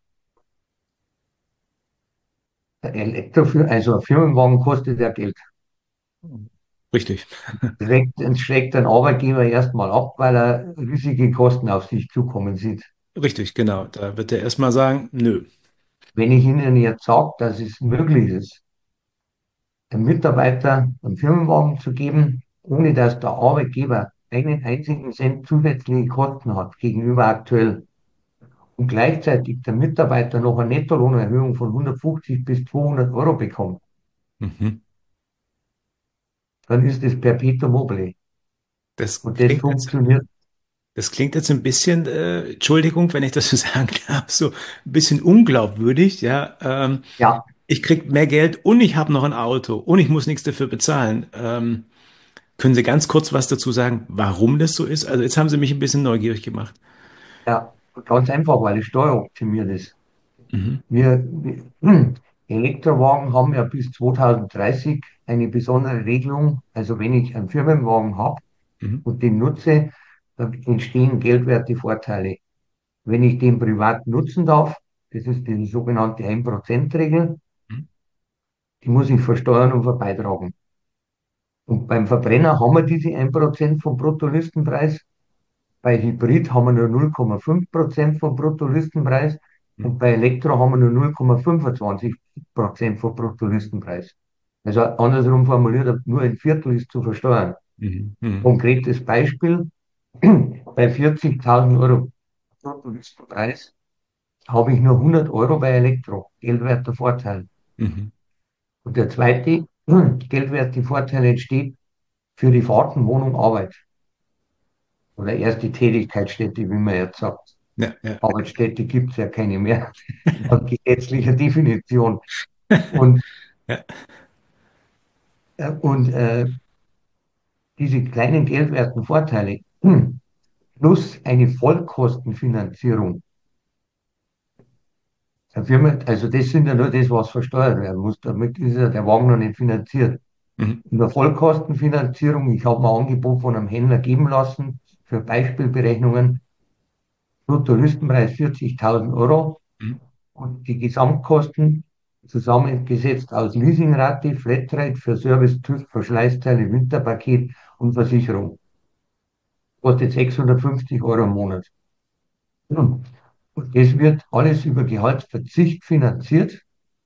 Der Elektrofir also ein Firmenwagen kostet ja Geld. Richtig. Schreckt, schreckt ein Arbeitgeber erstmal ab, weil er riesige Kosten auf sich zukommen sieht. Richtig, genau. Da wird er erstmal sagen, nö. Wenn ich Ihnen jetzt sage, dass es möglich ist, einem Mitarbeiter einen Firmenwagen zu geben, ohne dass der Arbeitgeber einen einzigen Cent zusätzliche Kosten hat gegenüber aktuell und gleichzeitig der Mitarbeiter noch eine Nettolohnerhöhung von hundertfünfzig bis zweihundert Euro bekommt, Mhm. dann ist das Perpetuum mobile. Das Und das klingt jetzt, funktioniert. das klingt jetzt ein bisschen, äh, Entschuldigung, wenn ich das so sagen darf, so ein bisschen unglaubwürdig, ja. Ähm, Ja, ich krieg mehr Geld und ich habe noch ein Auto und ich muss nichts dafür bezahlen. Ähm, können Sie ganz kurz was dazu sagen, warum das so ist? Also jetzt haben Sie mich ein bisschen neugierig gemacht. ja, ganz einfach, weil es steueroptimiert ist. Mhm. Wir, wir Elektrowagen haben ja bis zweitausenddreißig eine besondere Regelung. Also wenn ich einen Firmenwagen habe Mhm. und den nutze, dann entstehen geldwerte Vorteile. Wenn ich den privat nutzen darf, das ist die sogenannte ein Prozent Regel, Mhm. die muss ich versteuern und verbeitragen. Und beim Verbrenner haben wir diese ein Prozent vom Bruttolistenpreis. Bei Hybrid haben wir nur null Komma fünf Prozent vom Bruttolistenpreis Mhm. und bei Elektro haben wir nur null Komma fünfundzwanzig Prozent vom Bruttolistenpreis. Also andersrum formuliert, nur ein Viertel ist zu versteuern. Mhm. Mhm. Konkretes Beispiel. Bei vierzigtausend Euro Bruttolistenpreis habe ich nur hundert Euro bei Elektro, geldwerter Vorteil. Mhm. Und der zweite geldwerte Vorteil entsteht für die Fahrten, Wohnung, Arbeit oder erste Tätigkeitsstätte, wie man jetzt sagt. Ja, ja. Arbeitsstätte gibt es ja keine mehr, nach gesetzlicher Definition. Und, Ja. äh, und äh, diese kleinen geldwerten Vorteile plus eine Vollkostenfinanzierung der Firma, also das sind ja nur das, was versteuert werden muss. Damit ist ja der Wagen noch nicht finanziert. Mhm. In der Vollkostenfinanzierung, ich habe mir ein Angebot von einem Händler geben lassen für Beispielberechnungen, Bruttolistenpreis vierzigtausend Euro Mhm. und die Gesamtkosten zusammengesetzt aus Leasingrate, Flatrate für Service, TÜV, Verschleißteile, Winterpaket und Versicherung. Kostet sechshundertfünfzig Euro im Monat. Und das wird alles über Gehaltsverzicht finanziert.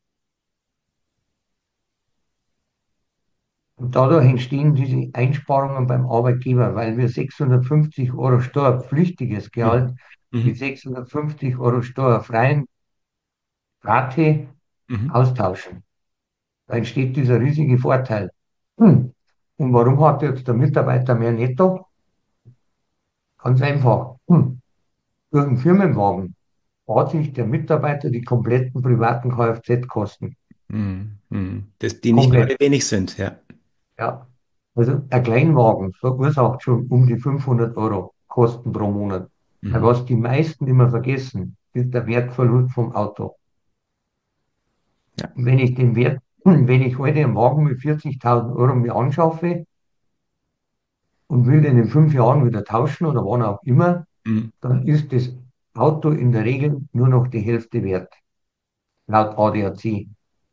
Und dadurch entstehen diese Einsparungen beim Arbeitgeber, weil wir sechshundertfünfzig Euro steuerpflichtiges Mhm. Gehalt mit Mhm. sechshundertfünfzig Euro steuerfreien Rate Mhm. austauschen. Da entsteht dieser riesige Vorteil. Hm. Und warum hat jetzt der Mitarbeiter mehr Netto? Ganz einfach. Hm. Durch den Firmenwagen spart sich der Mitarbeiter die kompletten privaten Kfz-Kosten. Mhm. Mhm. Das, die nicht Komplett. gerade wenig sind, ja. Ja. Also ein Kleinwagen verursacht schon um die fünfhundert Euro Kosten pro Monat. Weil Mhm. was die meisten immer vergessen, ist der Wertverlust vom Auto. Ja. Und wenn ich den Wert, wenn ich heute einen Wagen mit vierzigtausend Euro mir anschaffe und will den in fünf Jahren wieder tauschen oder wann auch immer, Mhm. dann ist das Auto in der Regel nur noch die Hälfte wert, laut A D A C.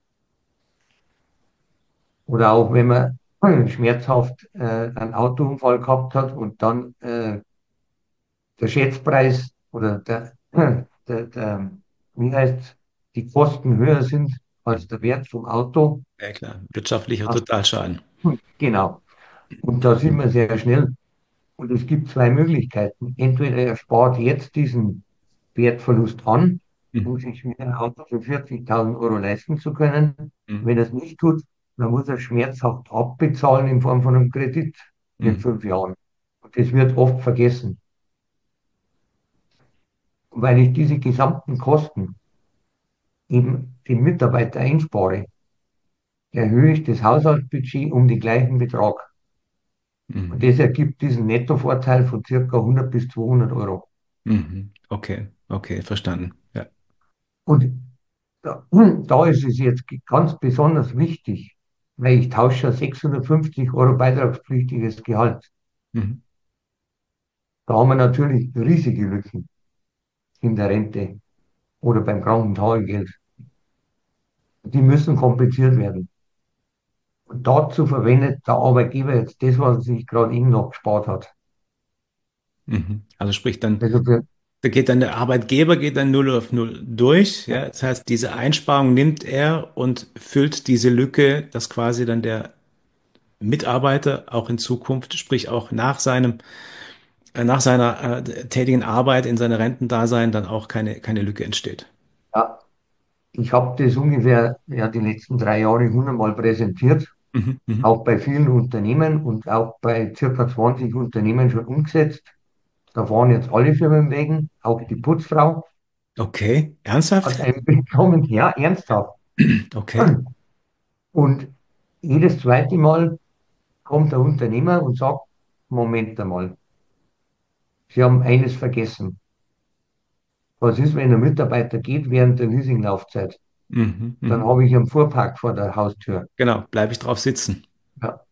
Oder auch wenn man schmerzhaft äh, einen Autounfall gehabt hat und dann äh, der Schätzpreis oder der, der, der, wie heißt, die Kosten höher sind als der Wert vom Auto. Ja, klar. Wirtschaftlicher Ach, Totalschaden. genau. Und da sind wir sehr schnell. Und es gibt zwei Möglichkeiten. Entweder er spart jetzt diesen Wertverlust an, Mhm. um sich wieder ein Auto für vierzigtausend Euro leisten zu können. Mhm. Wenn er es nicht tut, dann muss er schmerzhaft abbezahlen in Form von einem Kredit in Mhm. fünf Jahren. Und das wird oft vergessen. Und weil ich diese gesamten Kosten eben den Mitarbeiter einspare, erhöhe ich das Haushaltsbudget um den gleichen Betrag. Und Mhm. das ergibt diesen Nettovorteil von circa hundert bis zweihundert Euro. Mhm. Okay, okay, verstanden. Ja. Und da, da ist es jetzt ganz besonders wichtig, weil ich tausche ja sechshundertfünfzig Euro beitragspflichtiges Gehalt. Mhm. Da haben wir natürlich riesige Lücken in der Rente oder beim Krankentagegeld. Die müssen kompensiert werden. Und dazu verwendet der Arbeitgeber jetzt das, was er sich gerade eben noch gespart hat. Mhm. Also sprich dann, Also für, da geht dann der Arbeitgeber geht dann null auf null durch. Ja, das heißt, diese Einsparung nimmt er und füllt diese Lücke, dass quasi dann der Mitarbeiter auch in Zukunft, sprich auch nach seinem, äh, nach seiner äh, tätigen Arbeit in seinem Rentendasein dann auch keine, keine Lücke entsteht. ja, ich habe das ungefähr ja, die letzten drei Jahre hundertmal präsentiert, Mhm. Mhm. auch bei vielen Unternehmen und auch bei circa zwanzig Unternehmen schon umgesetzt. Da fahren jetzt alle Firmen wegen, auch die Putzfrau Okay, ernsthaft? hat einen bekommen, ja, ernsthaft. Okay. Und jedes zweite Mal kommt der Unternehmer und sagt, Moment einmal, Sie haben eines vergessen. Was ist, wenn ein Mitarbeiter geht während der Leasinglaufzeit? Mhm. Dann Mhm. habe ich einen Fuhrpark vor der Haustür. Genau, bleibe ich drauf sitzen. Ja,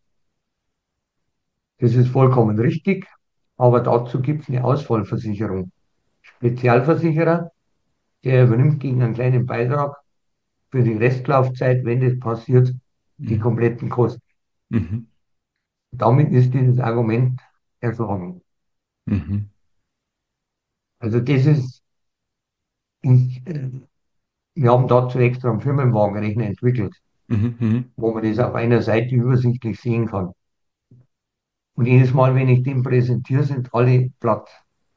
das ist vollkommen richtig, aber dazu gibt es eine Ausfallversicherung. Spezialversicherer, der übernimmt gegen einen kleinen Beitrag für die Restlaufzeit, wenn das passiert, die Mhm. kompletten Kosten. Mhm. Damit ist dieses Argument erschlagen. Mhm. Also das ist, ich, äh, wir haben dazu extra einen Firmenwagenrechner entwickelt, Mhm. Mhm. wo man das auf einer Seite übersichtlich sehen kann. Und jedes Mal, wenn ich den präsentiere, sind alle platt.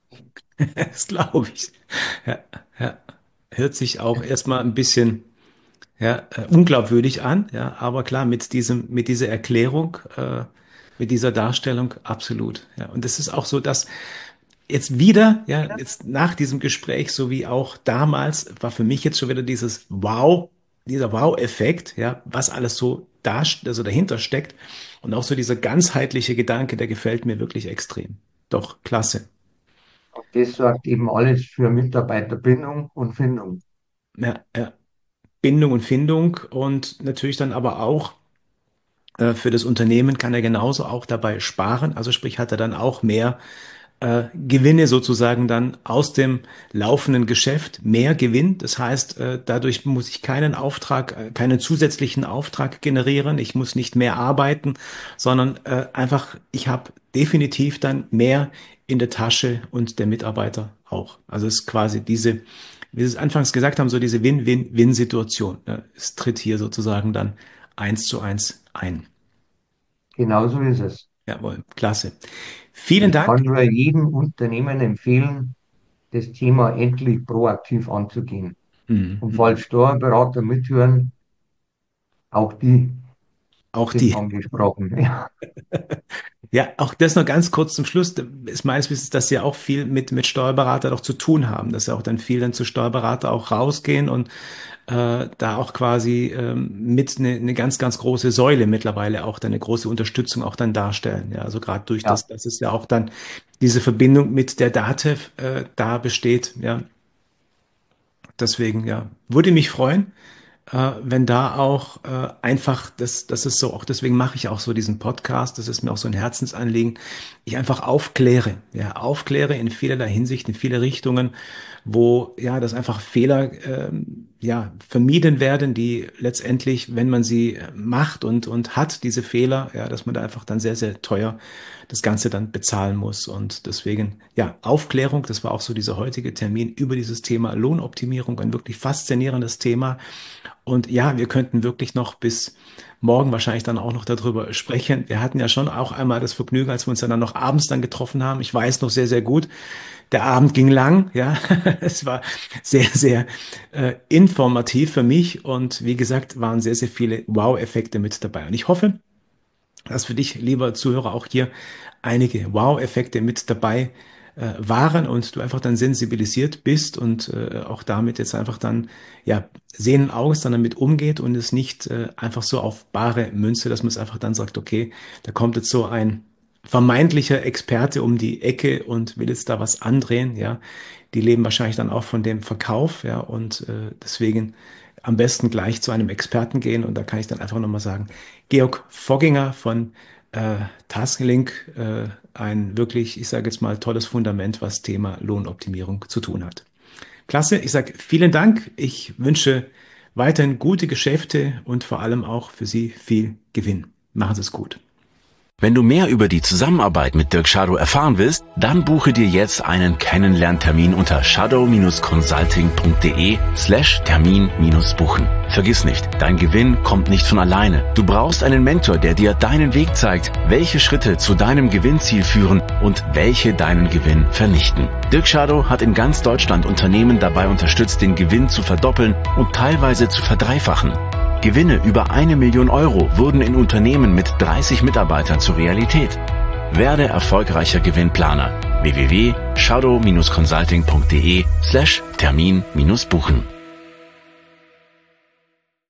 Das glaube ich. Ja, ja. Hört sich auch erstmal ein bisschen ja, äh, unglaubwürdig an, ja, aber klar, mit diesem, mit dieser Erklärung, äh, mit dieser Darstellung, absolut. Ja. Und es ist auch so, dass jetzt wieder, ja, jetzt nach diesem Gespräch, so wie auch damals, war für mich jetzt schon wieder dieses Wow, dieser Wow-Effekt, ja, was alles so da, also dahinter steckt. Und auch so dieser ganzheitliche Gedanke, der gefällt mir wirklich extrem. Doch, klasse. Und das sorgt eben alles für Mitarbeiterbindung und Findung. Ja, ja. Bindung und Findung und natürlich dann aber auch äh, für das Unternehmen kann er genauso auch dabei sparen. Also sprich, hat er dann auch mehr äh, Gewinne sozusagen dann aus dem laufenden Geschäft, mehr Gewinn. Das heißt, äh, dadurch muss ich keinen Auftrag, äh, keinen zusätzlichen Auftrag generieren. Ich muss nicht mehr arbeiten, sondern äh, einfach, ich habe definitiv dann mehr in der Tasche und der Mitarbeiter auch. Also es ist quasi diese, wie Sie es anfangs gesagt haben, so diese Win-Win-Win-Situation. Ja, es tritt hier sozusagen dann eins zu eins ein. Genauso ist es. Jawohl, klasse. Vielen Ich Dank. kann nur jedem Unternehmen empfehlen, das Thema endlich proaktiv anzugehen. Und Mhm. falls Steuerberater mithören, auch die Auch sind die. angesprochen. Ja, Ja, auch das noch ganz kurz zum Schluss. Ist meines Wissens, dass Sie auch viel mit, mit Steuerberater doch zu tun haben, dass Sie auch dann viel dann zu Steuerberater auch rausgehen und äh, da auch quasi ähm, mit eine, eine ganz, ganz große Säule mittlerweile auch dann eine große Unterstützung auch dann darstellen. Ja, also gerade durch ja, das, dass es ja auch dann diese Verbindung mit der DATEV äh, da besteht. Ja, deswegen, ja, würde mich freuen, äh, wenn da auch äh, einfach, das, das ist so, auch deswegen mache ich auch so diesen Podcast, das ist mir auch so ein Herzensanliegen, ich einfach aufkläre, ja, aufkläre in vielerlei Hinsicht, in viele Richtungen, wo ja, dass einfach Fehler ähm, ja vermieden werden, die letztendlich, wenn man sie macht und und hat diese Fehler, ja, dass man da einfach dann sehr sehr teuer das Ganze dann bezahlen muss und deswegen ja Aufklärung, das war auch so dieser heutige Termin über dieses Thema Lohnoptimierung, ein wirklich faszinierendes Thema und ja, wir könnten wirklich noch bis morgen wahrscheinlich dann auch noch darüber sprechen. Wir hatten ja schon auch einmal das Vergnügen, als wir uns dann noch abends dann getroffen haben. Ich weiß noch sehr, sehr gut. Der Abend ging lang, ja. Es war sehr, sehr äh, informativ für mich und wie gesagt, waren sehr, sehr viele Wow-Effekte mit dabei. Und ich hoffe, dass für dich, lieber Zuhörer, auch hier einige Wow-Effekte mit dabei äh, waren und du einfach dann sensibilisiert bist und äh, auch damit jetzt einfach dann ja sehenden Auges dann damit umgeht und es nicht äh, einfach so auf bare Münze, dass man es einfach dann sagt, okay, da kommt jetzt so ein vermeintlicher Experte um die Ecke und will jetzt da was andrehen, ja. Die leben wahrscheinlich dann auch von dem Verkauf, ja, und äh, deswegen am besten gleich zu einem Experten gehen und da kann ich dann einfach nochmal sagen, Georg Fogginger von äh, Tasklink, äh, ein wirklich, ich sage jetzt mal, tolles Fundament, was Thema Lohnoptimierung zu tun hat. Klasse, ich sage vielen Dank. Ich wünsche weiterhin gute Geschäfte und vor allem auch für Sie viel Gewinn. Machen Sie es gut. Wenn du mehr über die Zusammenarbeit mit Dirk Schadow erfahren willst, dann buche dir jetzt einen Kennenlerntermin unter shadow-consulting.de slash Termin minus buchen. Vergiss nicht, dein Gewinn kommt nicht von alleine. Du brauchst einen Mentor, der dir deinen Weg zeigt, welche Schritte zu deinem Gewinnziel führen und welche deinen Gewinn vernichten. Dirk Schadow hat in ganz Deutschland Unternehmen dabei unterstützt, den Gewinn zu verdoppeln und teilweise zu verdreifachen. Gewinne über eine Million Euro wurden in Unternehmen mit dreißig Mitarbeitern zur Realität. Werde erfolgreicher Gewinnplaner. w w w punkt shadow-consulting.de slash Termin minus buchen.